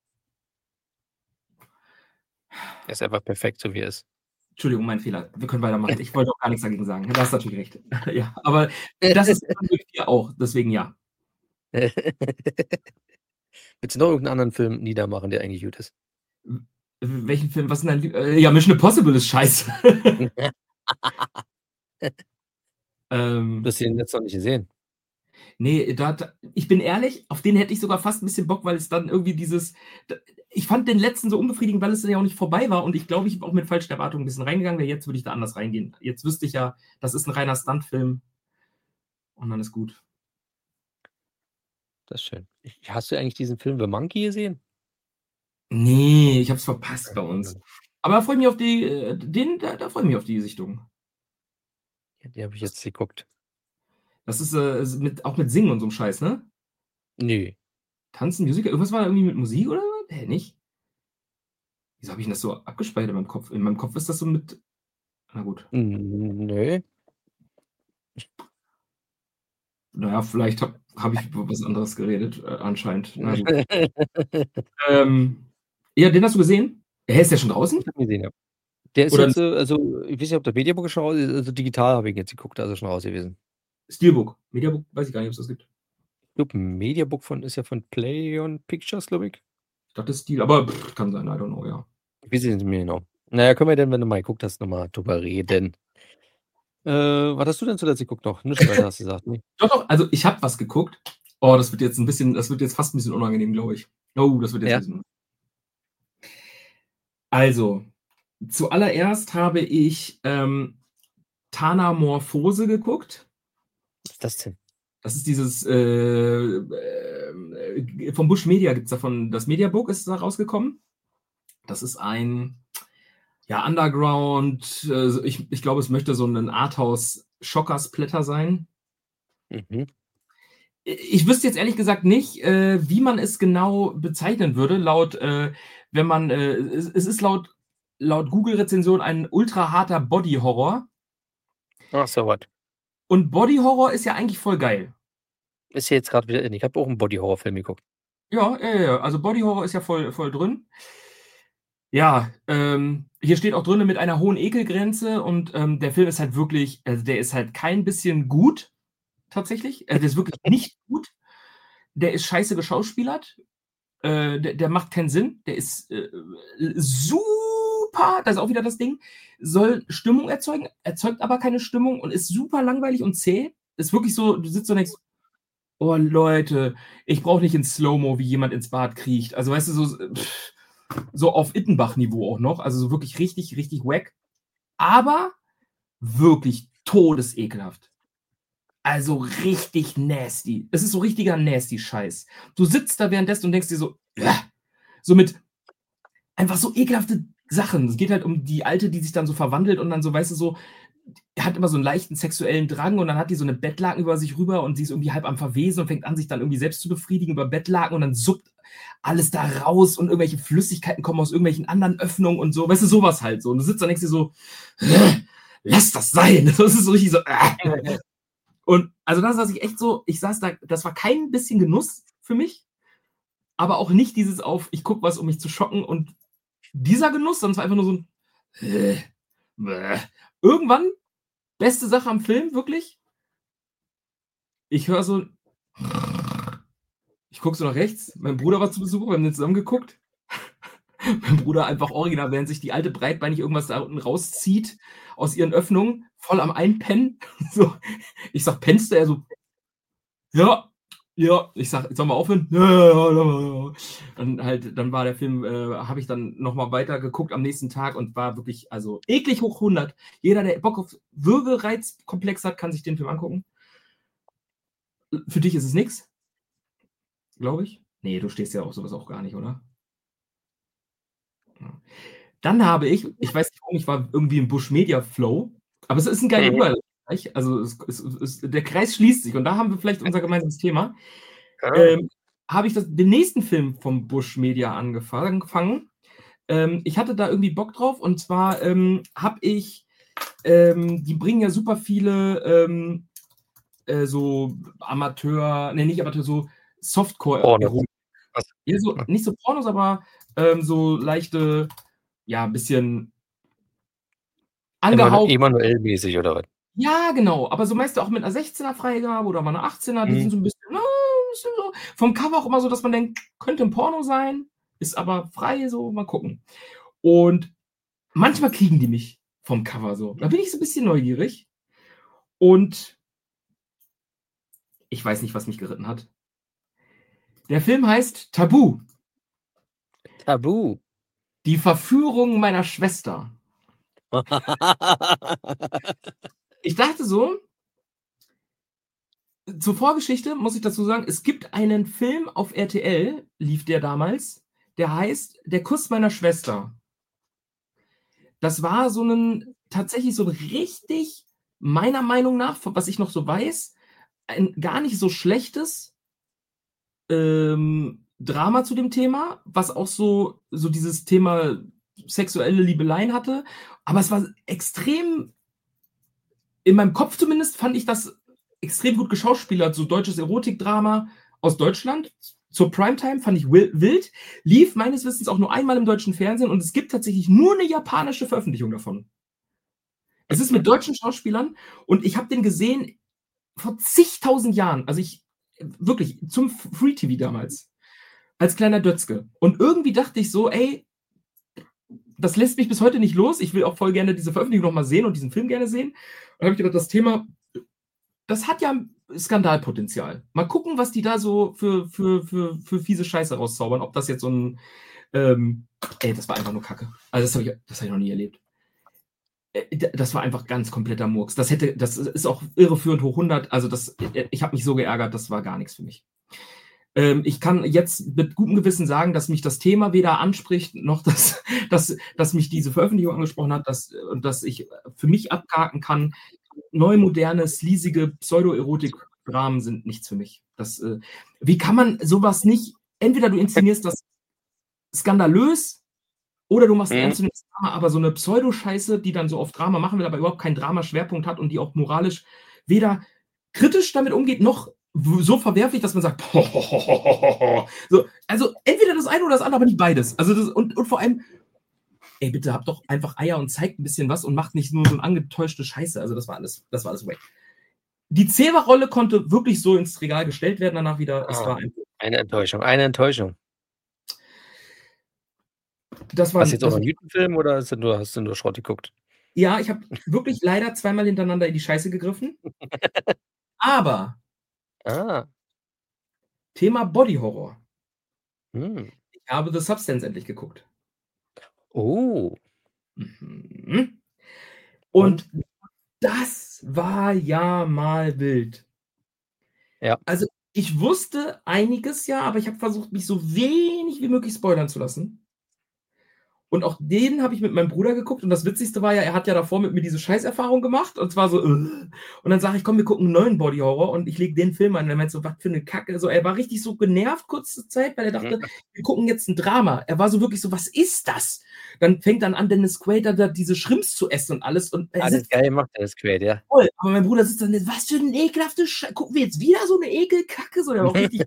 Er ist einfach perfekt, so wie er ist. Entschuldigung, mein Fehler. Wir können weitermachen. Ich wollte auch gar nix dagegen sagen. Du hast natürlich recht. Ja, aber das ist John Wick vier auch, deswegen ja. Willst du noch irgend 'n anderen Film niedermachen, der eigentlich gut ist? W welchen Film? Was ist 'n dein Lie äh, ja, Mission Impossible ist scheiße. Du Ähm hast den jetzt noch nicht gesehen? Ne, da da ich bin ehrlich, auf den hätte ich sogar fast 'n bisschen Bock, weil es dann irgendwie dieses d ich fand den letzten so unbefriedigend, weil es dann ja auch nicht vorbei war und ich glaube, ich bin auch mit falschen Erwartungen 'n bisschen reingegangen, weil jetzt würde ich da anders reingehen. Jetzt wüsste ich ja, das ist 'n reiner Stuntfilm. Und dann ist gut. Das ist schön. Ich hast du eigentlich diesen Film „The Monkey“ gesehen? Ne, ich habe es verpasst bei uns. Aber da freue ich mich auf die äh, den da da freue ich mich auf die Sichtung. Ja, den habe ich Das jetzt geguckt. Das ist, äh, ist mit auch mit Singen und so 'n Scheiß, ne? Ne. Tanzen, Musical, irgendwas war da irgendwie mit Musik oder was? Hä, nicht? Wieso habe ich denn das so abgespeichert in meinem Kopf? In meinem Kopf ist das so mit na gut. Hm, ne. Na ja, vielleicht habe habe ich über was anderes geredet, äh, anscheinend. Na gut. Ähm, ja, den hast du gesehen? Hä, ist der schon draußen? Ich habe ihn gesehen, ja. Der ist Oder jetzt, äh also, ich weiß nicht, ob der Mediabook schon raus ist, also digital habe ich ihn jetzt geguckt, da ist er schon raus gewesen. Steelbook. Mediabook weiß ich gar nicht, ob's das gibt. Ich glaube, Mediabook von ist ja von Plaion Pictures, glaube ich. Ich dachte Steel, aber kann sein, I don't know, ja. Ich weiß es nicht mehr genau. Na ja, können wir denn, wenn du mal geguckt hast, noch mal drüber reden. Äh, was hast du denn zuletzt geguckt noch? Nichts weiter hast du gesagt, ne? Doch, doch, also ich habe was geguckt. Oh, das wird jetzt 'n bisschen das wird jetzt fast 'n bisschen unangenehm, glaube ich. Oh, das wird jetzt 'n Ja. bisschen Also, zuallererst habe ich, ähm, Thanamorphose geguckt. Was ist das denn? Das ist dieses, äh, ähm, äh, von Bush Media gibt's davon das Mediabook ist da rausgekommen. Das ist ein, ja, Underground, äh, ich ich glaube, es möchte so 'nen Arthouse-Schocker-Splatter sein. Mhm. I ich wüsste jetzt ehrlich gesagt nicht, äh, wie man es genau bezeichnen würde, laut, äh wenn man, äh es es ist laut laut Google-Rezension ein ultraharter Body-Horror. Ach so was. Und Body-Horror ist ja eigentlich voll geil. Ist ja jetzt grad wieder in. Ich habe auch 'n Body-Horror-Film geguckt. Ja, ja, ja, also Body-Horror ist ja voll voll drin. Ja, ähm, hier steht auch drin mit einer hohen Ekelgrenze und, ähm, der Film ist halt wirklich also, der ist halt kein bisschen gut tatsächlich. Äh, der ist wirklich nicht gut. Der ist scheiße geschauspielert. Äh, der der macht keinen Sinn. Der ist, äh, super, das ist auch wieder das Ding, soll Stimmung erzeugen, erzeugt aber keine Stimmung und ist super langweilig und zäh. Ist wirklich so, du sitzt da und denkst: „Oh Leute, ich brauche nicht in Slow-Mo, wie jemand ins Bad kriecht.“ Also, weißt du, so so auf Ittenbach-Niveau auch noch, also so wirklich richtig, richtig wack, aber wirklich todesekelhaft. Also richtig nasty. Es ist so richtiger nasty Scheiß. Du sitzt da währenddessen und denkst dir so: so mit einfach so ekelhafte Sachen. Es geht halt um die Alte, die sich dann so verwandelt und dann so, weißt du, so hat immer so 'n leichten sexuellen Drang und dann hat die so 'ne Bettlaken über sich rüber und sie ist irgendwie halb am Verwesen und fängt an, sich dann irgendwie selbst zu befriedigen über Bettlaken und dann suppt alles da raus und irgendwelche Flüssigkeiten kommen aus irgendwelchen anderen Öffnungen und so. Weißt du, so was halt so. Und du sitzt da und denkst dir so: „Lass das sein!“ Das ist so richtig so Und also da saß ich echt so ich saß da das war kein bisschen Genuss für mich, aber auch nicht dieses auf: „Ich gucke was, um mich zu schocken“ und dieser Genuss, sondern es war einfach nur so 'n Irgendwann, beste Sache am Film, wirklich ich höre so ich gucke so nach rechts, mein Bruder war zu Besuch, wir haben den zusammen geguckt. Mein Bruder einfach original, während sich die Alte breitbeinig irgendwas da unten rauszieht aus ihren Öffnungen, voll am Einpennen. So. Ich sage: „Pennst du?“ Er so: „Ja, ja.“ Ich sage: „Sollen wir aufhören?“ „Ja, ja, ja.“ Und halt, dann war der Film äh, habe ich dann noch mal weitergeguckt am nächsten Tag und war wirklich also eklig hoch hundert. Jeder, der Bock auf Würgereizkomplex hat, kann sich den Film angucken. Für dich ist es nix? Glaube ich. Ne, du stehst ja auf so was auch gar nicht, oder? Ja. Dann habe ich ich weiß nicht warum, ich war irgendwie im Bush Media Flow, aber es ist 'n geiler Mhm. Übergleich. Also, es es es der Kreis schließt sich und da haben wir vielleicht unser gemeinsames Thema. Ah. Ähm, habe ich das den nächsten Film vom Bush Media angefangen fangen. Ähm, ich hatte da irgendwie Bock drauf und zwar, ähm, habe ich ähm, die bringen ja super viele, ähm, äh, so Amateur ne, nicht Amateur, so Pornos. Softcore-Erotik. Was? Ja, so Ah. nicht so Pornos, aber, ähm, so leichte, ja, bisschen Emanu angehaucht Emanuel-mäßig oder was? Ja, genau, aber so meist auch mit 'ner sechzehner Freigabe oder mal 'ner achtzehner, die Mhm. sind so 'n bisschen, ne, bisschen so vom Cover auch immer so, dass man denkt, könnte 'n Porno sein, ist aber frei so, mal gucken. Und manchmal kriegen die mich vom Cover so. Da bin ich so 'n bisschen neugierig und ich weiß nicht, was mich geritten hat. Der Film heißt Tabu. Tabu. Die Verführung meiner Schwester. Ich dachte so zur Vorgeschichte muss ich dazu sagen, es gibt einen Film auf RTL, lief der damals, der heißt „Der Kuss meiner Schwester“. Das war so 'nen tatsächlich so 'n richtig meiner Meinung nach, von was ich noch so weiß, ein gar nicht so schlechtes ähm, Drama zu dem Thema, was auch so so dieses Thema sexuelle Liebeleien hatte, aber es war extrem in meinem Kopf zumindest fand ich das extrem gut geschauspielert, so deutsches Erotikdrama aus Deutschland. Zur Primetime fand ich wild. Lief meines Wissens auch nur einmal im deutschen Fernsehen und es gibt tatsächlich nur eine japanische Veröffentlichung davon. Es ist mit deutschen Schauspielern und ich habe den gesehen vor zigtausend Jahren. Also ich, wirklich, zum Free T V damals. Als kleiner Dötzke. Und irgendwie dachte ich so, ey, das lässt mich bis heute nicht los. Ich will auch voll gerne diese Veröffentlichung nochmal sehen und diesen Film gerne sehen. Und dann habe ich gedacht, das Thema, das hat ja Skandalpotenzial. Mal gucken, was die da so für, für, für, für fiese Scheiße rauszaubern. Ob das jetzt so ein, ähm, ey, das war einfach nur Kacke. Also das habe ich, das hab ich noch nie erlebt. Das war einfach ganz kompletter Murks. Das hätte, das ist auch irreführend hoch hundert. Also das, ich habe mich so geärgert, das war gar nichts für mich. Ähm, ich kann jetzt mit gutem Gewissen sagen, dass mich das Thema weder anspricht, noch dass, dass, dass mich diese Veröffentlichung angesprochen hat, dass, dass ich für mich abhaken kann. Neu moderne, sleasige Pseudo-Erotik-Dramen sind nichts für mich. Das, äh, wie kann man sowas nicht, entweder du inszenierst das skandalös, oder du machst ein Mhm. ernstes Drama, aber so eine Pseudoscheiße, die dann so auf Drama machen will, aber überhaupt keinen Dramaschwerpunkt hat und die auch moralisch weder kritisch damit umgeht, noch so verwerflich, dass man sagt, so, also entweder das eine oder das andere, aber nicht beides. Also das, und, und vor allem, ey, bitte habt doch einfach Eier und zeigt ein bisschen was und macht nicht nur so eine angetäuschte Scheiße. Also das war alles, das war alles wack. Die Zewa-Rolle konnte wirklich so ins Regal gestellt werden, danach wieder. Es Ah, war ein, eine Enttäuschung, eine Enttäuschung. das war, Hast du jetzt auch das, einen Mythenfilm oder hast du nur, hast du nur Schrott geguckt? ja, ich habe wirklich leider zweimal hintereinander in die Scheiße gegriffen. Aber Ah. Thema Body Horror. Hm. Ich habe The Substance endlich geguckt. Oh. Mhm. Und? Und das war ja mal wild. Ja. Also ich wusste einiges ja, aber ich habe versucht, mich so wenig wie möglich spoilern zu lassen. Und auch den habe ich mit meinem Bruder geguckt. Und das Witzigste war ja, er hat ja davor mit mir diese Scheißerfahrung gemacht. Und zwar so, äh. und dann sage ich, komm, wir gucken einen neuen Body Horror. Und ich lege den Film an. Und er meint so, was für eine Kacke. Also er war richtig so genervt kurze Zeit, weil er dachte, wir gucken jetzt ein Drama. Er war so wirklich so, was ist das? Dann fängt dann an, Dennis Quaid da diese Shrimps zu essen und alles. Und er Alles sitzt geil macht Dennis Quaid, ja. voll. Aber mein Bruder sitzt dann, was für eine ekelhafte Scheiße. Gucken wir jetzt wieder so eine Ekelkacke? So, der war auch richtig.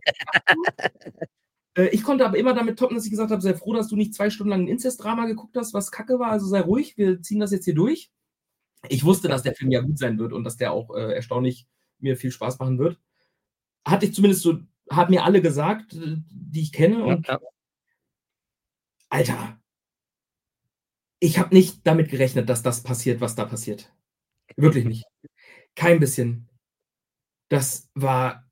Ich konnte aber immer damit toppen, dass ich gesagt habe, sei froh, dass du nicht zwei Stunden lang ein Inzestdrama geguckt hast, was kacke war, also sei ruhig, wir ziehen das jetzt hier durch. Ich wusste, dass der Film ja gut sein wird und dass der auch äh, erstaunlich mir viel Spaß machen wird. Hatte ich zumindest so, haben mir alle gesagt, die ich kenne. Und ja, ja. Alter, ich habe nicht damit gerechnet, dass das passiert, was da passiert. Wirklich nicht. Kein bisschen. Das war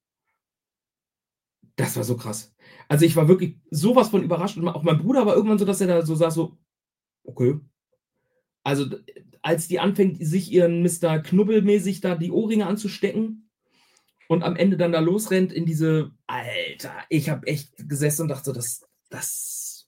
Das war so krass. Also ich war wirklich sowas von überrascht und auch mein Bruder war irgendwann so, dass er da so saß, so, okay. Also als die anfängt, sich ihren Mister Knubbelmäßig da die Ohrringe anzustecken und am Ende dann da losrennt in diese, Alter, ich habe echt gesessen und dachte so, das, das.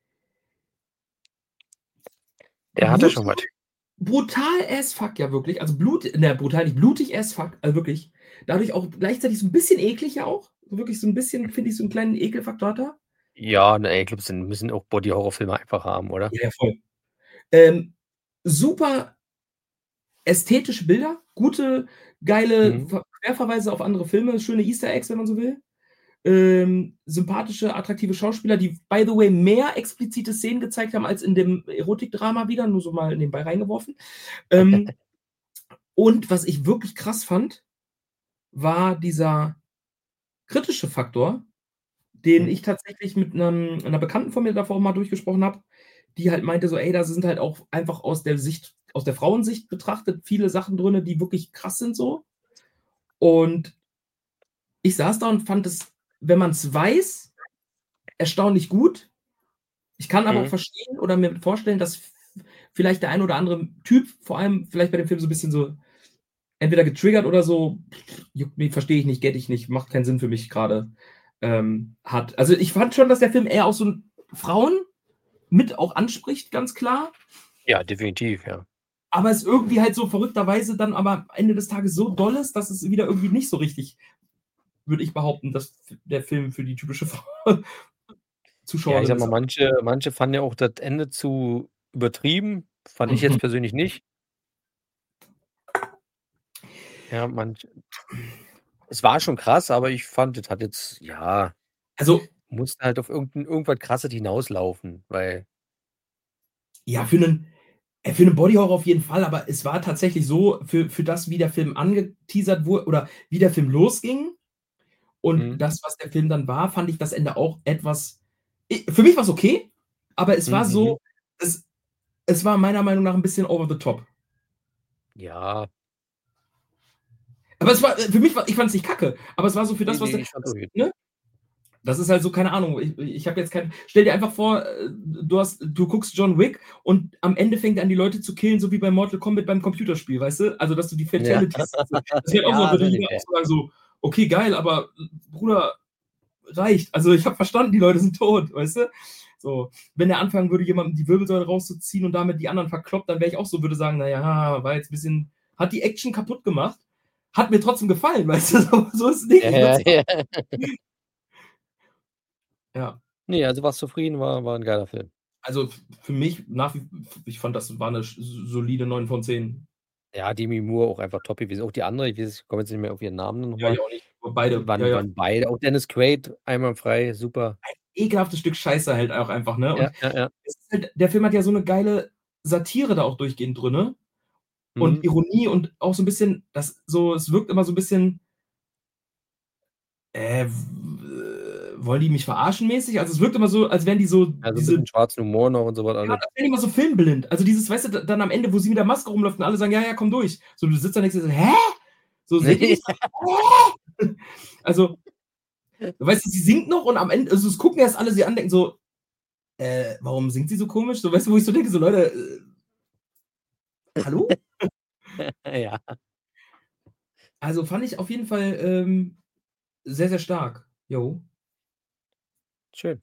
Der hatte schon was. Brutal as fuck, ja wirklich. Also Blut, ne, brutal nicht, blutig as fuck, also wirklich. Dadurch auch gleichzeitig so ein bisschen eklig ja auch. So wirklich so ein bisschen, finde ich, so einen kleinen Ekelfaktor hat er. Ja, ne, ich glaube, sie müssen auch Body-Horror-Filme einfach haben, oder? Ja, voll. Ähm, super ästhetische Bilder, gute, geile Mhm. Ver Querverweise auf andere Filme, schöne Easter Eggs, wenn man so will. Ähm, sympathische, attraktive Schauspieler, die, by the way, mehr explizite Szenen gezeigt haben als in dem Erotikdrama wieder, nur so mal nebenbei reingeworfen. Ähm, und was ich wirklich krass fand, war dieser kritische Faktor, den Mhm. ich tatsächlich mit 'nem 'ner Bekannten von mir davor mal durchgesprochen habe, die halt meinte so: „Ey, da sind halt auch einfach aus der Sicht aus der Frauensicht betrachtet viele Sachen drin, die wirklich krass sind so.“ Und ich saß da und fand es, wenn man's weiß, erstaunlich gut. Ich kann aber auch Mhm. verstehen oder mir vorstellen, dass v vielleicht der ein oder andere Typ, vor allem vielleicht bei dem Film so 'n bisschen so entweder getriggert oder so, juckt mich, verstehe ich nicht, get ich nicht, macht keinen Sinn für mich grade, ähm, hat. Also, ich fand schon, dass der Film eher auch so Frauen mit auch anspricht, ganz klar. Ja, definitiv, ja. Aber es irgendwie halt so verrückterweise dann aber am Ende des Tages so doll ist, dass es wieder irgendwie nicht so richtig, würde ich behaupten, dass der Film für die typische Frau Ja, ich Zuschauerin sage ist. mal, manche manche fanden ja auch das Ende zu übertrieben. Fand ich jetzt Mhm. persönlich nicht. Ja, manch es war schon krass, aber ich fand, das hat jetzt ja, Also musste halt auf irgend 'n irgendwas Krasses hinauslaufen, weil Ja, für 'nen äh, für 'nen Bodyhorror auf jeden Fall, aber es war tatsächlich so, für für das, wie der Film angeteasert wu oder wie der Film losging und Mhm. das, was der Film dann war, fand ich das Ende auch etwas i für mich war's okay, aber es Mhm, war mhm. so es es war meiner Meinung nach 'n bisschen over the top. Ja. Aber es war äh, für mich war ich fand's nicht kacke, aber es war so für Ne, das, was ne, der ich fand's das okay. ne? Das ist halt so, keine Ahnung, ich ich habe jetzt kein stell dir einfach vor, äh, du hast du guckst John Wick und am Ende fängt er an, die Leute zu killen, so wie bei Mortal Kombat beim Computerspiel, weißt du? Also, dass du die Ja. Fatalities das wäre auch so, Ja, würde so jeder ungefähr. auch sagen so: „Okay, geil, aber Bruder, reicht. Also, ich habe verstanden, die Leute sind tot“, weißt du? So, wenn er anfangen würde, jemandem die Wirbelsäule rauszuziehen und damit die anderen verkloppt, dann wäre ich auch so, würde sagen: „Na ja, war jetzt bisschen hat die Action kaputt gemacht, hat mir trotzdem gefallen“, weißt du? So so ist es nicht. Ja, Ich würde ja, es ja. Ja. Ne, also warst zufrieden, war war 'n geiler Film. Also, f für mich nach wie f ich fand, das war 'ne sch s solide neun von zehn. Ja, Demi Moore auch einfach top gewesen. Auch die andere, ich weiß ich komme jetzt nicht mehr auf ihren Namen noch Ja, mal, ich auch nicht. Beide, ja, waren ja. waren beide auch Dennis Quaid, einwandfrei, super. Ein ekelhaftes Stück Scheiße halt auch einfach, ne? Ja, Und ja, ja. es ist halt der Film hat ja so 'ne geile Satire da auch durchgehend drinne und Mhm. Ironie und auch so 'n bisschen das so es wirkt immer so 'n bisschen äh, w wollen die mich verarschen mäßig? Also, es wirkt immer so, als wären die so Ja, so 'n diese bisschen schwarzen Humor noch und so was Ja, alles. als wären die immer so filmblind. Also, dieses weißt du, d dann am Ende, wo sie mit der Maske rumläuft und alle sagen: „Ja, ja, komm durch.“ So, du sitzt da und denkst dir so: „Hä? So, seht ihr nicht? Hä?“ Also weißt du, sie singt noch und am Ende also, es gucken erst alle sie an, denken so: „Äh, warum singt sie so komisch?“ So, weißt du, wo ich so denke, so: „Leute, äh“ „Hallo?“ Ja. Also, fand ich auf jeden Fall, ähm, sehr, sehr stark. Jo. Schön.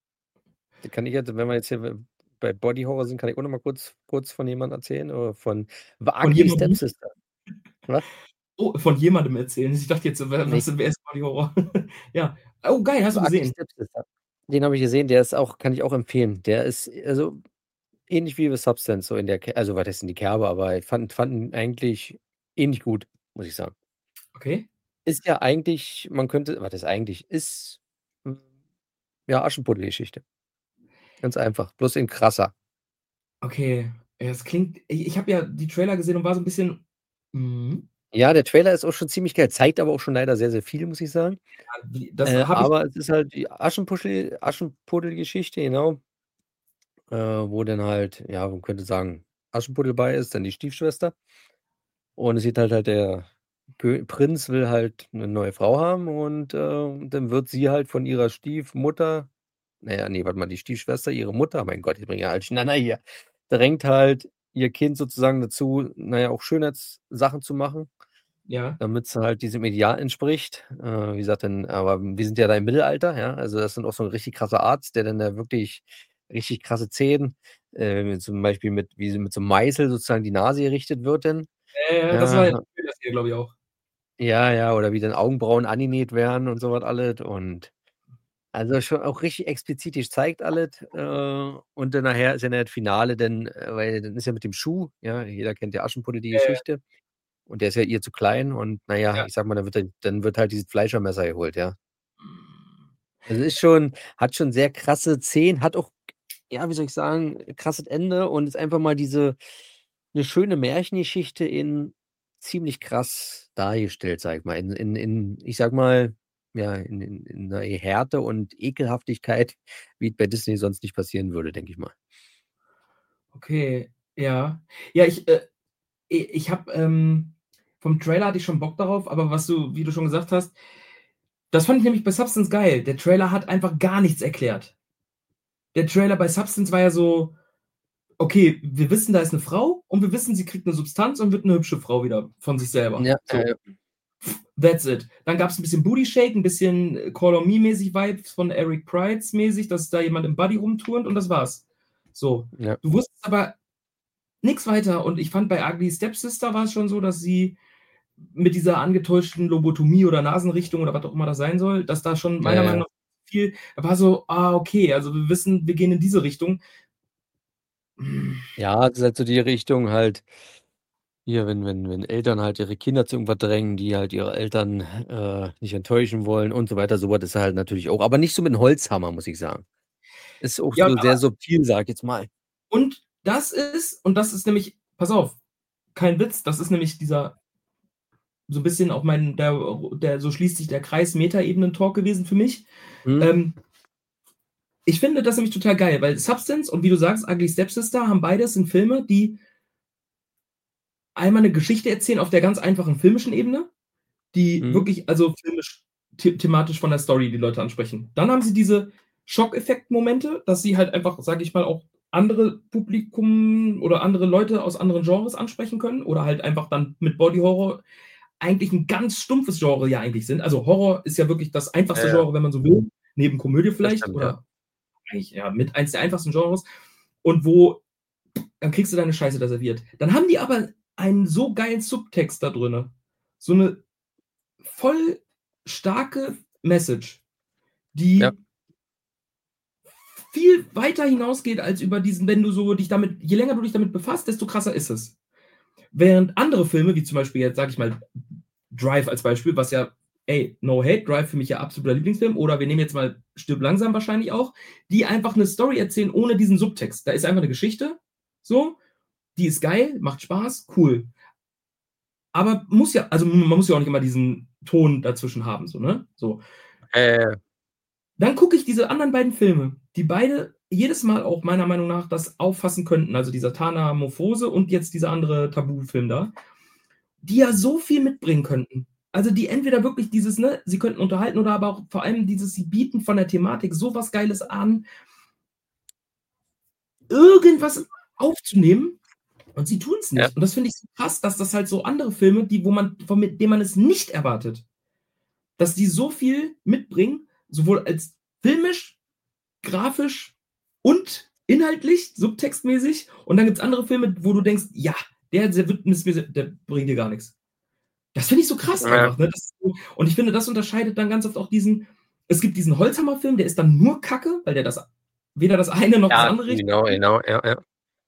Da kann ich jetzt wenn wir jetzt hier w bei Body Horror sind, kann ich auch noch mal kurz kurz von jemandem erzählen, äh, von The Von Ugly jemandem? Stepsister. Was? Oh, von jemandem erzählen. Ich dachte jetzt, wer Ne. was wer ist Body Horror? Ja. Oh, geil, hast The du Ugly gesehen? Stepsister. Den habe ich gesehen, der ist auch kann ich auch empfehlen. Der ist also, ähnlich wie The Substance, so in der Ke also, was heißt in die Kerbe, aber ich fand fand ihn eigentlich ähnlich gut, muss ich sagen. Okay. Ist ja eigentlich man könnte was heißt eigentlich, ist, hm, ja, Aschenputtel-Geschichte. Ganz einfach, bloß in krasser. Okay. Ja, es klingt i ich habe ja die Trailer gesehen und war so 'n bisschen mhm. Ja, der Trailer ist auch schon ziemlich geil, zeigt aber auch schon leider sehr, sehr viel, muss ich sagen. Ja, wie das Äh, habe ich aber es ist halt die Aschenpuschel Aschenputtel-Geschichte, genau. Äh, wo dann halt, ja, man könnte sagen, Aschenputtel bei ist, dann die Stiefschwester. Und es sieht halt halt der Kö Prinz will halt 'ne neue Frau haben und, äh, dann wird sie halt von ihrer Stiefmutter na ja, ne, warte mal, die Stiefschwester, ihre Mutter mein Gott, ich bringe ja alles durcheinander hier, drängt halt ihr Kind sozusagen dazu, na ja, auch Schönheitssachen zu machen, Ja. damit sie halt diesem Ideal entspricht. Äh, wie gesagt, dann aber wir sind ja da im Mittelalter, ja? Also, das sind auch so 'n richtig krasser Arzt, der dann da wirklich richtig krasse Szenen, äh, zum Beispiel mit wie sie mit so 'nem Meißel sozusagen die Nase gerichtet wird dann. Ja, ja, das war ja Ja. glaube ich auch. Ja, ja, oder wie dann Augenbrauen angenäht werden und so was alles und also, schon auch richtig explizit gezeigt alles, äh, und dann nachher ist ja das Finale dann äh, weil dann ist ja mit dem Schuh, ja, jeder kennt ja Aschenputtel, die Ja, ja. Geschichte. Und der ist ja ihr zu klein und na ja, Ja. ich sage mal, dann wird dann dann wird halt dieses Fleischermesser geholt, ja. Also, ist schon hat schon sehr krasse Szenen, hat auch, ja, wie soll ich sagen, krasses Ende und ist einfach mal diese 'ne schöne Märchengeschichte in ziemlich krass dargestellt, sage ich mal. In in in ich sage mal, ja, in in in 'ner Härte und Ekelhaftigkeit, wie bei Disney sonst nicht passieren würde, denke ich mal. Okay, ja. Ja, ich, äh i ich habe, ähm vom Trailer hatte ich schon Bock darauf, aber was du wie du schon gesagt hast das fand ich nämlich bei Substance geil. Der Trailer hat einfach gar nichts erklärt. Der Trailer bei Substance war ja so: „Okay, wir wissen, da ist 'ne Frau und wir wissen, sie kriegt 'ne Substanz und wird 'ne hübsche Frau wieder von sich selber.“ Ja, ja, So. ja. That's it. Dann gab's 'n bisschen Booty Shake, 'n bisschen Call on Me mäßig Vibes von Eric Prydz mäßig, dass da jemand im Buddy rumturnt und das war's. So. Ja. Du wusstest aber nix weiter und ich fand, bei Ugly Stepsister war's schon so, dass sie mit dieser angetäuschten Lobotomie oder Nasenrichtung oder was auch immer das sein soll, dass da schon Ja, meiner Meinung ja. nach viel da war so: „Ah, okay, also wir wissen, wir gehen in diese Richtung.“ Ja, das ist halt so die Richtung halt Hier, wenn wenn wenn Eltern halt ihre Kinder zu irgendwas drängen, die halt ihre Eltern, äh, nicht enttäuschen wollen und so weiter. So was ist halt natürlich auch aber nicht so mit 'n Holzhammer, muss ich sagen. Ist auch Ja, so sehr aber subtil, sage ich jetzt mal. Und das ist und das ist nämlich pass auf, kein Witz, das ist nämlich dieser so 'n bisschen auch mein der der so schließt sich der Kreis Metaebenen-Talk gewesen für mich. Mhm. Ähm ich finde das nämlich total geil, weil Substance und wie du sagst, Ugly Stepsister haben beides sind Filme, die einmal 'ne Geschichte erzählen auf der ganz einfachen filmischen Ebene, die Mhm. wirklich also filmisch the thematisch von der Story die Leute ansprechen. Dann haben sie diese Schockeffekt-Momente, dass sie halt einfach, sage ich mal, auch andere Publikum oder andere Leute aus anderen Genres ansprechen können oder halt einfach dann mit Body Horror eigentlich 'n ganz stumpfes Genre ja eigentlich sind. Also, Horror ist ja wirklich das Ja, einfachste ja. Genre, wenn man so will, neben Komödie Das vielleicht stimmt, ja. oder eigentlich, ja, mit eins der einfachsten Genres und wo dann kriegst du deine Scheiße da serviert. Dann haben die aber einen so geilen Subtext da drinnen. So 'ne voll starke Message, Ja. die viel weiter hinausgeht als über diesen wenn du so dich damit je länger du dich damit befasst, desto krasser ist es. Während andere Filme, wie zum Beispiel jetzt, sage ich mal, Drive als Beispiel, was ja ey, no hate, Drive für mich ja absoluter Lieblingsfilm oder wir nehmen jetzt mal Stirb langsam wahrscheinlich auch, die einfach 'ne Story erzählen ohne diesen Subtext. Da ist einfach 'ne Geschichte, so, die ist geil, macht Spaß, cool. Aber muss ja also, man muss ja auch nicht immer diesen Ton dazwischen haben, so, ne? So. Ja, ja, ja. Dann gucke ich diese anderen beiden Filme, die beide jedes Mal auch meiner Meinung nach das auffassen könnten, also dieser „Thanamorphose“ und jetzt dieser andere Taboo-Film da, die ja so viel mitbringen könnten. Also, die entweder wirklich dieses, ne sie könnten unterhalten oder aber auch vor allem dieses sie bieten von der Thematik so was Geiles an irgendwas aufzunehmen und sie tun's Ja. nicht. Und das finde ich so krass, dass das halt so andere Filme, die wo man von mit denen man es nicht erwartet, dass die so viel mitbringen, sowohl als filmisch, grafisch und inhaltlich, subtextmäßig. Und dann gibt's andere Filme, wo du denkst: „Ja, der der wird der bringt dir gar nix.“ Das finde ich so krass Ja. einfach, ne? Das so und ich finde, das unterscheidet dann ganz oft auch diesen es gibt diesen Holzhammer-Film, der ist dann nur Kacke, weil der das weder das eine noch das Ja, andere richtig genau, kann. genau, ja, ja.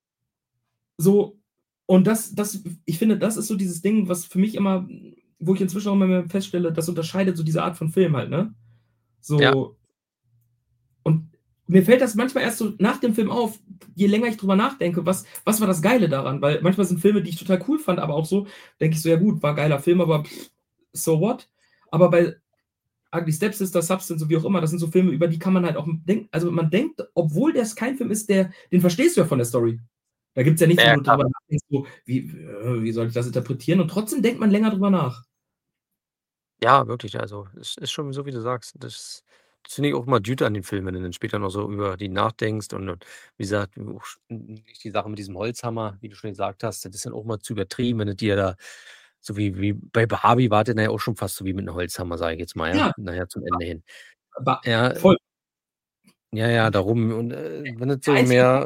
So, und das das ich finde, das ist so dieses Ding, was für mich immer wo ich inzwischen auch immer mehr feststelle, das unterscheidet so diese Art von Film halt, ne? Ja. So und mir fällt das manchmal erst so nach dem Film auf, je länger ich drüber nachdenke, was was war das Geile daran? Weil manchmal sind Filme, die ich total cool fand, aber auch so denke ich so: „Ja gut, war geiler Film, aber so what?“ Aber bei „Ugly Stepsister“, „Substance“ und wie auch immer, das sind so Filme, über die kann man halt auch denken also, man denkt, obwohl das kein Film ist, der den verstehst du ja von der Story. Da gibt's ja nichts, Ja, wo ja, du klar. drüber nachdenkst, so: „Wie äh, wie soll ich das interpretieren?“ Und trotzdem denkt man länger drüber nach. Ja, wirklich, also, es ist schon so, wie du sagst. Das das finde ich auch immer gut an den Filmen, wenn du dann später noch so über die nachdenkst und und wie gesagt, die Sache mit diesem Holzhammer, wie du schon gesagt hast, das ist dann auch mal zu übertrieben, wenn du dir da so wie wie bei Barbie war das ja auch schon fast so wie mit 'nem Holzhammer, sage ich jetzt mal, ja, Ja. na ja, zum Ende hin. Ba Ja voll. ja, ja, darum und, äh, wenn es Der so einzige Punkt mehr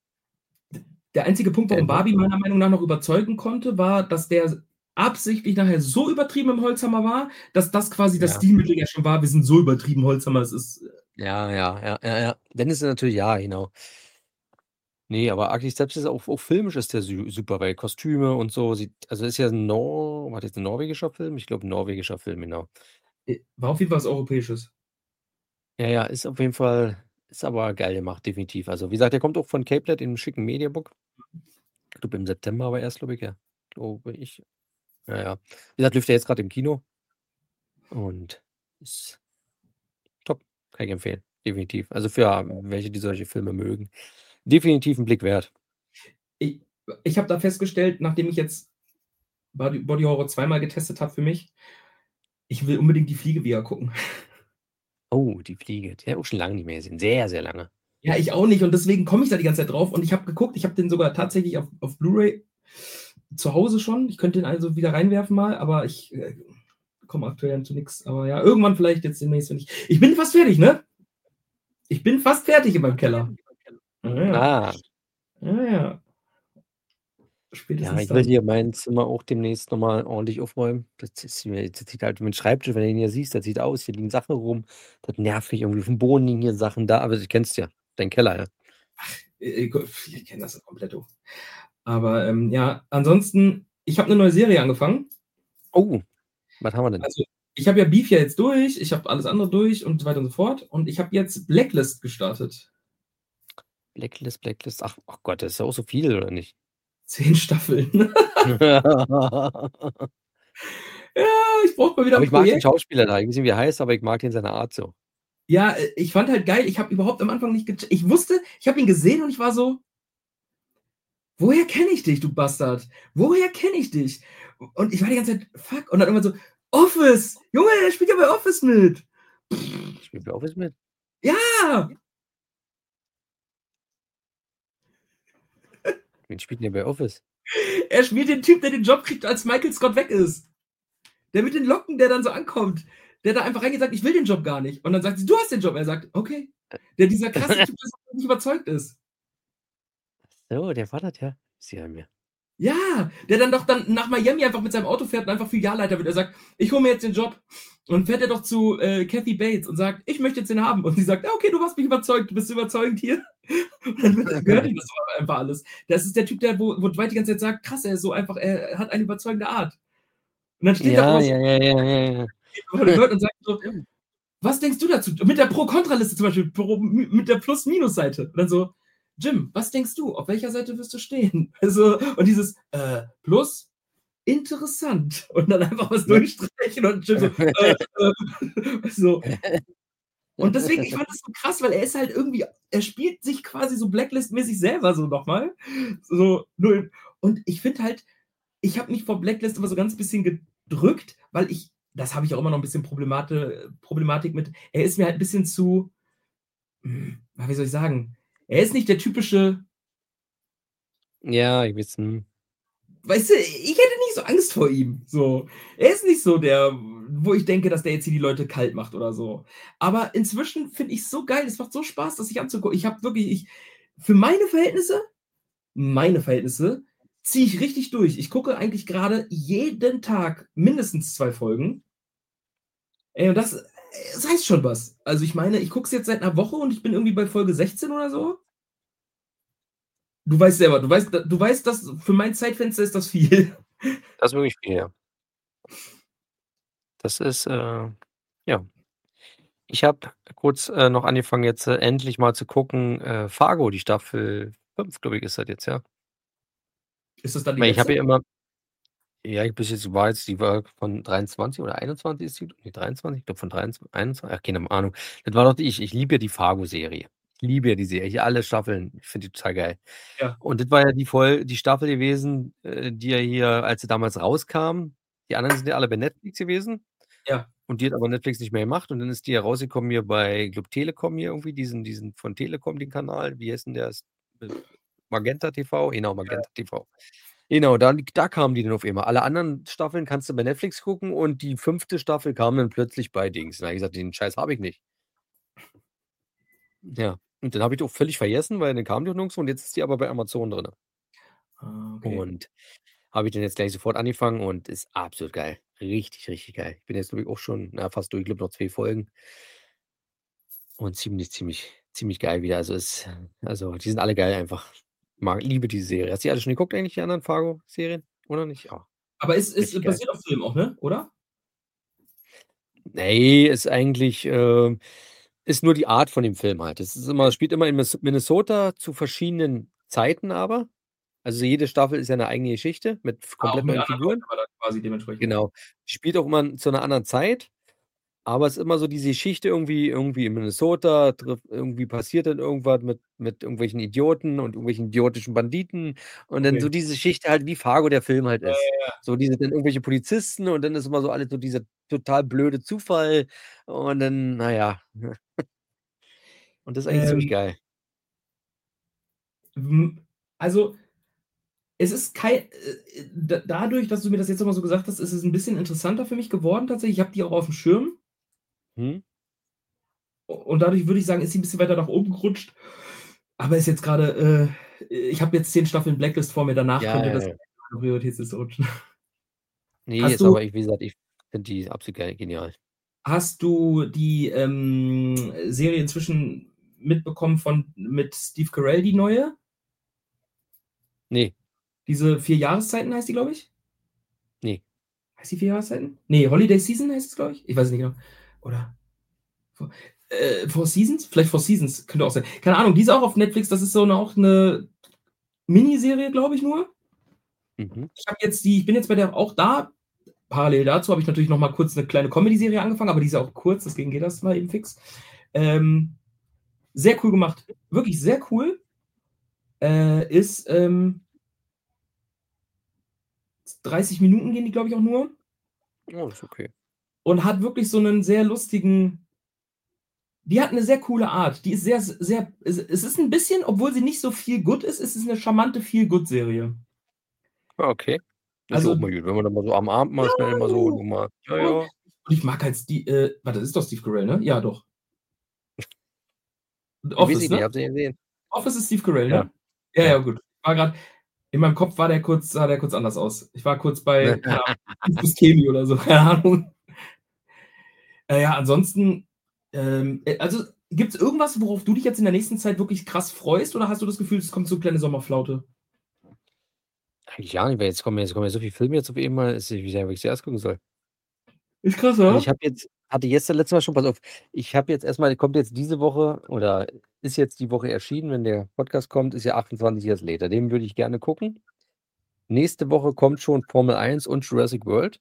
der einzige Punkt, warum Ende? Barbie meiner Meinung nach noch überzeugen konnte, war, dass der absichtlich nachher so übertrieben im Holzhammer war, dass das quasi das Ja. Stilmittel ja schon war: „Wir sind so übertrieben Holzhammer, es ist, äh“ Ja, ja, ja, ja, ja. Dann ist es natürlich ja, genau. Ne, aber „Ugly Stepsister“ auch auch filmisch ist der sü super, weil Kostüme und so sieht also, ist ja Nor war das 'n norwegischer Film? Ich glaube, 'n norwegischer Film, genau. Äh, war auf jeden Fall was Europäisches. Ja, ja, ist auf jeden Fall ist aber geil gemacht, definitiv. Also, wie gesagt, der kommt auch von Capelet im schicken Mediabook. Ich glaube, im September aber erst, glaube ich, ja. Glaube ich. Ja, ja. Wie gesagt, läuft der jetzt grad im Kino. Und ist top, kann ich empfehlen, definitiv. Also, für welche, die solche Filme mögen, definitiv 'n Blick wert. I ich habe da festgestellt, nachdem ich jetzt Body Body Horror zweimal getestet habe für mich, ich will unbedingt „Die Fliege“ wieder gucken. Oh, „Die Fliege“, die habe ich auch schon lange nicht mehr gesehen. Sehr, sehr lange. Ja, ich auch nicht und deswegen komme ich da die ganze Zeit drauf und ich habe geguckt, ich habe den sogar tatsächlich auf auf Blu-ray zu Hause schon. Ich könnte den also wieder reinwerfen mal, aber ich, äh, komme aktuell zu nix. Aber ja, irgendwann vielleicht jetzt demnächst, wenn ich ich bin fast fertig, ne? Ich bin fast fertig in meinem Keller. Ja, ja. Ah. Ja, ja. Ja, Spätestens ich will dann. hier mein Zimmer auch demnächst noch mal ordentlich aufräumen. Das ist mir das sieht halt mein Schreibtisch, wenn du den hier siehst, das sieht aus, hier liegen Sachen rum. Das nervt mich irgendwie. Aufm Boden liegen hier Sachen da, aber du kennst ja, dein Keller, ja. Ach, äh, äh, Gott, ich kenne das ja kompletto. Aber, ähm, ja, ansonsten Ich habe 'ne neue Serie angefangen. Oh, was haben wir denn? Also, ich habe ja Beef ja jetzt durch, ich habe alles andere durch und so weiter und so fort und ich habe jetzt Blacklist gestartet. Blacklist, Blacklist. Ach, ach Gott, das ist ja auch so viel, oder nicht? zehn Staffeln. Ja, ich brauche mal wieder Aber 'n ich mag den Projekt. Schauspieler da. Ich weiß nicht, wie er heißt, aber ich mag den in seiner Art so. Ja, äh, ich fand halt geil, ich habe überhaupt am Anfang nicht gech ich wusste ich habe ihn gesehen und ich war so „Woher kenne ich dich, du Bastard? Woher kenne ich dich?“ Und ich war die ganze Zeit: „Fuck“ und dann irgendwann so: „Office! Junge, der spielt ja bei Office mit!“ Spielt bei Office mit? Ja! Wen spielt 'n der bei Office? Er spielt den Typ, der den Job kriegt, als Michael Scott weg ist. Der mit den Locken, der dann so ankommt, der da einfach reingeht und sagt: „Ich will den Job gar nicht.“ Und dann sagt sie: „Du hast den Job.“ Er sagt: „Okay.“ Der dieser krasse Typ, der so nicht überzeugt ist. Ach so, der war das, ja? Wusste ich gar nicht mehr. Ja, der dann doch dann nach Miami einfach mit seinem Auto fährt und einfach Filialleiter wird. Er sagt: „Ich hole mir jetzt den Job.“ Und fährt er doch zu, äh, Kathy Bates und sagt: „Ich möchte jetzt den haben.“ Und sie sagt: „Ja, okay, du hast mich überzeugt. Du bist überzeugend hier.“ Und dann wird gehört ihm das einfach alles. Das ist der Typ, der wo wo Dwight die ganze Zeit sagt: „Krass, er ist so einfach er hat eine überzeugende Art.“ Und dann steht er Ja, immer so ja, ja, ja, ja, ja. und sagt so: Stimmt. „Was denkst du dazu?“ Mit der Pro-Kontra-Liste zum Beispiel, Pro mit der Plus-Minus-Seite. Und dann so: „Jim, was denkst du? Auf welcher Seite wirst du stehen?“ Also, und dieses, äh, Plus, interessant. Und dann einfach was Ja. durchstreichen und Jim so, äh, äh, so. Und deswegen, ich fand das so krass, weil er ist halt irgendwie er spielt sich quasi so Blacklist-mäßig selber so noch mal. So null und ich finde halt, ich habe mich vor Blacklist immer so ganz bisschen gedrückt, weil ich das habe ich auch immer noch 'n bisschen Problemate Problematik mit. Er ist mir halt 'n bisschen zu hm, na, wie soll ich sagen? Er ist nicht der typische Ja, ich weiß, mhm. Weißt du, ich hätte nicht so Angst vor ihm, so. Er ist nicht so der, wo ich denke, dass der jetzt hier die Leute kalt macht oder so. Aber inzwischen finde ich's so geil, es macht so Spaß, das sich anzugucken. Ich habe wirklich ich für meine Verhältnisse meine Verhältnisse ziehe ich richtig durch. Ich gucke eigentlich grade jeden Tag mindestens zwei Folgen. Ey, und das das heißt schon was. Also, ich meine, ich gucke es jetzt seit 'ner Woche und ich bin irgendwie bei Folge sechzehn oder so. Du weißt selber, du weißt du weißt, dass für mein Zeitfenster ist das viel. Das ist wirklich viel, ja. Das ist, äh ja. Ich habe kurz, äh, noch angefangen, jetzt, äh, endlich mal zu gucken, äh, Fargo, die Staffel fünf, glaube ich, ist das jetzt, ja. Ist das dann die Weil ich habe letzte? ja immer ja, ich bis jetzt war jetzt die war von dreiundzwanzig oder einundzwanzig ist die, ne, dreiundzwanzig, ich glaube von dreiundzw einundzwanzig, ach, keine Ahnung. Das war doch die ich ich liebe ja die Fargo-Serie. Ich liebe ja die Serie, alle Staffeln. Ich finde die total geil. Ja. Und das war ja die Voll die Staffel gewesen, äh, die ja hier, als sie damals rauskam die anderen sind ja alle bei Netflix gewesen Ja. und die hat aber Netflix nicht mehr gemacht und dann ist die ja rausgekommen hier bei, glaube Telekom hier irgendwie, diesen diesen von Telekom den Kanal. Wie heißt denn der? S äh, Magenta TV? Genau, Ja. Magenta TV. Genau, dann da kamen die dann auf einmal. Alle anderen Staffeln kannst du bei Netflix gucken und die fünfte Staffel kam dann plötzlich bei Dings. Da habe ich gesagt: „Den Scheiß habe ich nicht.“ Ja, und dann habe ich die auch völlig vergessen, weil dann kam die auch nirgendswo und jetzt ist die aber bei Amazon drinne. Ah, okay. Und habe ich dann jetzt gleich sofort angefangen und ist absolut geil. Richtig, richtig geil. Ich bin jetzt, glaube ich, auch schon, na, fast durch, glaube noch zwei Folgen. Und ziemlich, ziemlich, ziemlich geil wieder. Also, es also, die sind alle geil einfach. Mag liebe diese Serie. Hast du die alle schon geguckt eigentlich, die anderen Fargo-Serien, oder nicht? Oh, Aber ist richtig ist geil. basiert auf Film auch, ne, oder? Ne, ist eigentlich, ähm ist nur die Art von dem Film halt. Das ist immer spielt immer in Mis Minnesota zu verschiedenen Zeiten aber. Also, jede Staffel ist ja 'ne eigene Geschichte mit f Ah, auch komplett mit neuen anderen Leuten Figuren. aber dann quasi dementsprechend. Genau. Spielt auch immer zu 'ner anderen Zeit, aber es ist immer so diese Geschichte irgendwie irgendwie in Minnesota, trifft irgendwie passiert dann irgendwas mit mit irgendwelchen Idioten und irgendwelchen idiotischen Banditen und dann Okay. so diese Geschichte halt, wie Fargo der Film halt Ja, ist. ja, ja. So diese dann irgendwelche Polizisten und dann ist immer so alles so dieser total blöde Zufall und dann, na ja. Und das ist eigentlich ziemlich Ähm geil. Hm, also es ist kei äh, äh, da dadurch, dass du mir das jetzt noch mal so gesagt hast, ist es 'n bisschen interessanter für mich geworden tatsächlich. Ich habe die auch aufm Schirm. Mhm. U und dadurch würde ich sagen, ist sie 'n bisschen weiter nach oben gerutscht. Aber ist jetzt grade äh, ich habe jetzt zehn Staffeln Blacklist vor mir, danach Ja, könnte ja, das ja. Prioritätsliste rutschen. Ne, Hast ist du aber ich wie gesagt, ich finde die absolut gei genial. hast du die, ähm, Serie inzwischen mitbekommen von mit Steve Carell, die neue? Ne. Diese vier Jahreszeiten heißt die, glaube ich. Heißt die vier Jahreszeiten? Ne, Holiday Season heißt es, glaube ich. Ich weiß es nicht genau. Oder Fo äh, Four Seasons? Vielleicht Four Seasons, könnte auch sein. Keine Ahnung, die ist auch auf Netflix. Das ist so 'ne auch 'ne Miniserie, glaube ich nur. Mhm. Ich habe jetzt die ich bin jetzt bei der auch da. Parallel dazu habe ich natürlich noch mal kurz 'ne kleine Comedy-Serie angefangen, aber die ist ja auch kurz, deswegen geht das mal eben fix. Ähm, sehr cool gemacht. Wirklich sehr cool. Äh, ist, ähm dreißig Minuten gehen die, glaube ich, auch nur. Oh, ist okay. Und hat wirklich so 'nen sehr lustigen die hat 'ne sehr coole Art. Die ist sehr, sehr es es ist 'n bisschen, obwohl sie nicht so feel-good ist, ist es 'ne charmante Feel-good-Serie. Ah, okay. Das ist ja Also auch mal gut, wenn man dann mal so am Abend Ja, mal schnell mal so noch mal ja, und ja. ich mag halt Sti äh, warte, das ist doch Steve Carell, ne? Ja, doch. Weiß Office, ich nicht, ne? habe sie gesehen. Office ist Steve Carell, Ja, ne? Ja, ja. ja, gut. War grad in meinem Kopf war der kurz sah der kurz anders aus. Ich war kurz bei, keine Ahnung, Buscemi oder so, keine Ahnung. Äh, ja, ansonsten, ähm, äh, also, gibt's irgendwas, worauf du dich jetzt in der nächsten Zeit wirklich krass freust oder hast du das Gefühl, es kommt so kleine Sommerflaute? Eigentlich gar nicht, weil jetzt kommen ja jetzt kommen ja so viele Filme jetzt auf einmal, dass ich weiß ja, was ich zuerst gucken soll. Ist krass, Also, ich oder? habe jetzt hatte gestern letztes Mal schon pass auf, ich habe jetzt erst mal kommt jetzt diese Woche oder ist jetzt die Woche erschienen, wenn der Podcast kommt, ist ja achtundzwanzig Years Later. Den würde ich gerne gucken. Nächste Woche kommt schon Formel eins und Jurassic World.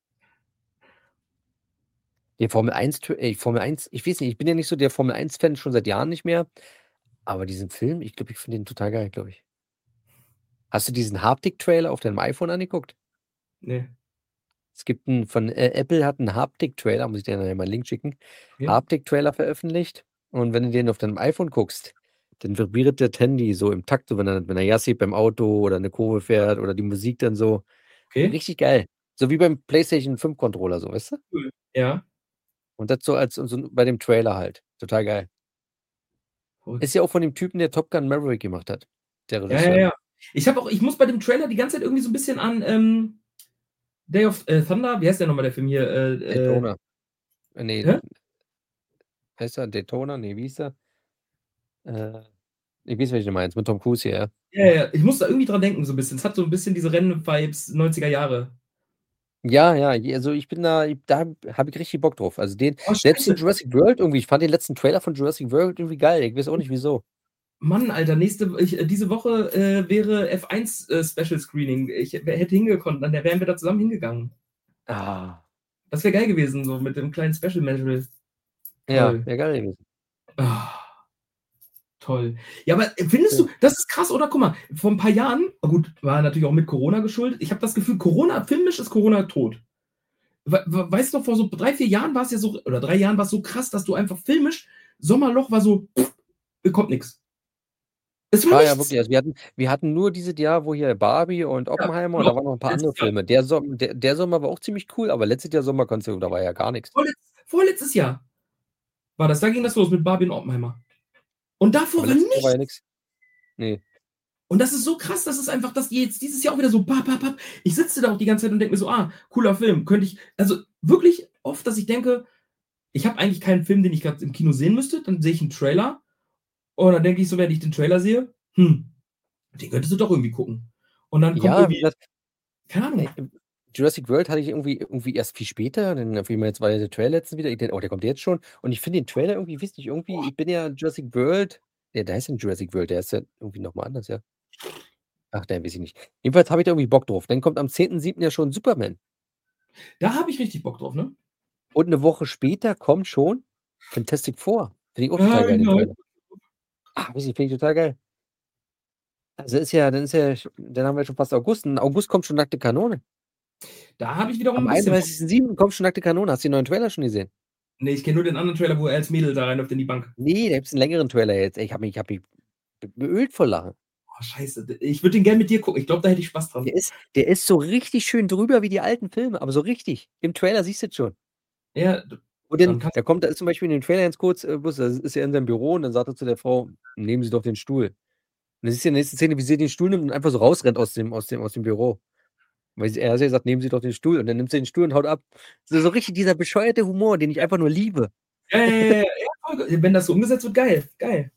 Der Formel eins Tr ey, Formel eins ich weiß nicht, ich bin ja nicht so der Formel eins-Fan, schon seit Jahren nicht mehr, aber diesen Film, ich glaube, ich finde den total geil, glaube ich. Hast du diesen Haptik-Trailer auf deinem iPhone angeguckt? Ne. Es gibt 'n von Ä Apple hat 'n Haptik-Trailer, muss ich dir nachher mal 'n Link schicken, Okay. Haptik-Trailer veröffentlicht und wenn du den auf deinem iPhone guckst, dann vibriert das Handy so im Takt, so wenn er wenn er Gas gibt beim Auto oder 'ne Kurve fährt oder die Musik dann so. Okay. Richtig geil. So wie beim PlayStation fünf Controller so, weißt du? Cool, ja. Und das so als so 'n bei dem Trailer halt. Total geil. Verrückt. Ist ja auch von dem Typen, der Top Gun: Maverick gemacht hat, der Ja, ja, Regisseur. ja. Ich habe auch ich muss bei dem Trailer die ganze Zeit irgendwie so 'n bisschen an, ähm, Day of, äh, Thunder wie heißt der noch mal der Film hier? Äh, äh Daytona. Äh, ne. Hä? Heißt der Daytona? Ne, wie hieß der? Äh, ich weiß, welchen du meinst, mit Tom Cruise hier, ja. Ja, ja, ich muss da irgendwie dran denken so 'n bisschen. Es hat so 'n bisschen diese Rennen-Vibes neunziger Jahre. Ja, ja, j also, ich bin da da habe ich richtig Bock drauf. Also, den Oh, selbst den scheiße. Jurassic World irgendwie ich fand den letzten Trailer von Jurassic World irgendwie geil. Ich weiß auch nicht wieso. Mann, Alter, nächste ich diese Woche, äh, wäre F eins, äh, Special Screening. Ich wä hätte hingekonnt, dann wären wir da zusammen hingegangen. Ah. Das wäre geil gewesen, so mit dem kleinen Special Ja, Toll. wäre geil gewesen. Ah. Toll. Ja, aber findest Ja. du das ist krass, oder? Guck mal, vor 'n paar Jahren gut, war natürlich auch mit Corona geschuldet. Ich habe das Gefühl, Corona filmisch ist Corona tot. Wei wei weißt du noch, vor so drei, vier Jahren war's ja so oder drei Jahren war's so krass, dass du einfach filmisch Sommerloch war so, hier kommt nix. Es war War ja nichts. wirklich also, wir hatten wir hatten nur dieses Jahr, wo hier Barbie und Ja, Oppenheimer und genau. da waren noch 'n paar andere Letztes Jahr. Filme. Der Som der der Sommer war auch ziemlich cool, aber letztes Jahr Sommer konntest du da war ja gar nix. Vorletz vorletztes Jahr war das. Da ging das los mit Barbie und Oppenheimer. Und Aber davor war letztes Jahr war ja nichts. nix. Ne. Und das ist so krass, dass es einfach dass jetzt dieses Jahr auch wieder so bap, bap, bap ich sitze da auch die ganze Zeit und denke mir so: „Ah, cooler Film, könnte ich“ also, wirklich oft, dass ich denke, ich habe eigentlich keinen Film, den ich grad im Kino sehen müsste, dann sehe ich 'n Trailer und dann denke ich so, während ich den Trailer sehe: „Hm, den könntest du doch irgendwie gucken.“ Und dann kommt Ja, wie irgendwie gesagt keine Ey, Ahnung. ähm, Jurassic World hatte ich irgendwie irgendwie erst viel später, dann auf einmal jetzt war ja der Trailer letztens wieder. Ich denke: „Oh, der kommt jetzt schon.“ Und ich finde den Trailer irgendwie weiß nicht, irgendwie Boah. ich bin ja Jurassic World ja, der heißt ja nicht Jurassic World, der heißt ja irgendwie noch mal anders, ja. Ach, ne, weiß ich nicht. Jedenfalls habe ich da irgendwie Bock drauf. Dann kommt am zehnten siebten ja schon Superman. Da habe ich richtig Bock drauf, ne? Und 'ne Woche später kommt schon Fantastic Four. Finde ich auch Ja, total geil, den genau. Trailer. Ah, weiß nicht, finde ich total geil. Also, ist ja dann ist ja sch dann haben wir schon fast August. Im August kommt schon Nackte Kanone. Da habe ich wiederum Am 'n bisschen Bock. einunddreißigsten siebten kommt schon Nackte Kanone. Hast du den neuen Trailer schon gesehen? Ne, ich kenne nur den anderen Trailer, wo er als Mädel da reinläuft in die Bank. Ne, da gibt's 'n längeren Trailer jetzt. Ey, ich habe mich ich habe mich be beölt vor Lachen. Oh, scheiße. D ich würde den gern mit dir gucken. Ich glaube, da hätte ich Spaß Der dran. ist der ist so richtig schön drüber wie die alten Filme, aber so richtig. Im Trailer siehst du das schon. Ja, d Und dann dann kannst da kommt da ist zum Beispiel in dem Trailer ganz kurz, äh, bloß da ist er in seinem Büro und dann sagt er zu der Frau: „Nehmen Sie doch den Stuhl.“ Und dann siehst du in der nächsten Szene, wie sie den Stuhl nimmt und einfach so rausrennt aus dem aus dem aus dem Büro. Weil sie er hat ja gesagt: „Nehmen Sie doch den Stuhl.“ Und dann nimmt sie den Stuhl und haut ab. So so richtig dieser bescheuerte Humor, den ich einfach nur liebe. Ja, ja, ja, ja, ja, voll ge wenn das so umgesetzt wird, geil, geil.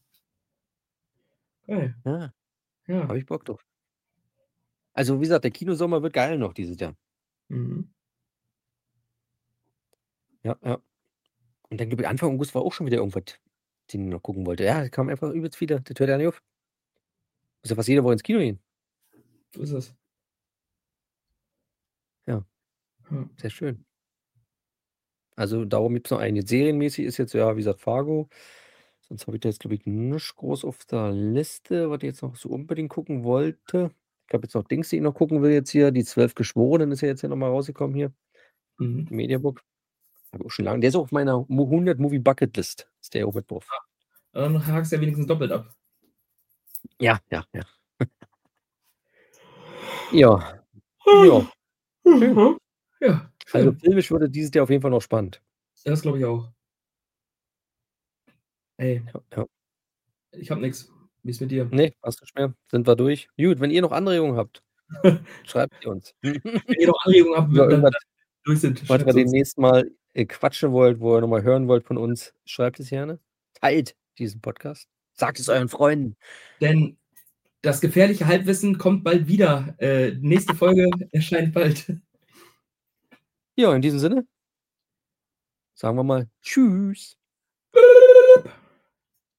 Geil. Ja, Ja. habe ich Bock drauf. Also, wie gesagt, der Kinosommer wird geil noch dieses Jahr. Mhm. Ja, ja. Und dann, glaube ich, Anfang August war auch schon wieder irgendwas, den ich noch gucken wollte. Ja, da kamen einfach übelst viele. Das hört ja nicht auf. Muss ja fast jede Woche ins Kino gehen. So ist es. Ja. Ja. Sehr schön. Also, darum gibt's noch einen. Jetzt serienmäßig ist jetzt, ja, wie gesagt, Fargo. Sonst habe ich da jetzt, glaube ich, nichts groß auf der Liste, was ich jetzt noch so unbedingt gucken wollte. Ich habe jetzt noch Dings, die ich noch gucken will jetzt hier. Die zwölf Geschworenen ist ja jetzt hier noch mal rausgekommen hier Mhm. im Mediabook. Habe ich auch schon lange der ist auch auf meiner Mo hundert Movie Bucketlist ist der auch mit drauf. Ah, dann hakst du ja wenigstens doppelt ab. Ja, ja, ja. Ja. Ja. Schön. Mhm. Ja, Also, schön. filmisch wurde dieses Jahr auf jeden Fall noch spannend. Ja, das glaube ich auch. Ey. Ja, ja. Ich habe nix. Wie ist mit dir? Ne, hast nicht mehr. Sind wir durch. Gut, wenn ihr noch Anregungen habt, schreibt sie uns. Wenn ihr noch Anregungen habt, Über dann irgendwas, dann durch sind, was wir schreibt's uns. demnächst mal, äh, quatschen wollt, wo ihr noch mal hören wollt von uns, schreibt es gerne. Teilt diesen Podcast. Sagt es euren Freunden. Denn das gefährliche Halbwissen kommt bald wieder. Äh, nächste Folge erscheint bald. Ja, in diesem Sinne sagen wir mal Tschüss.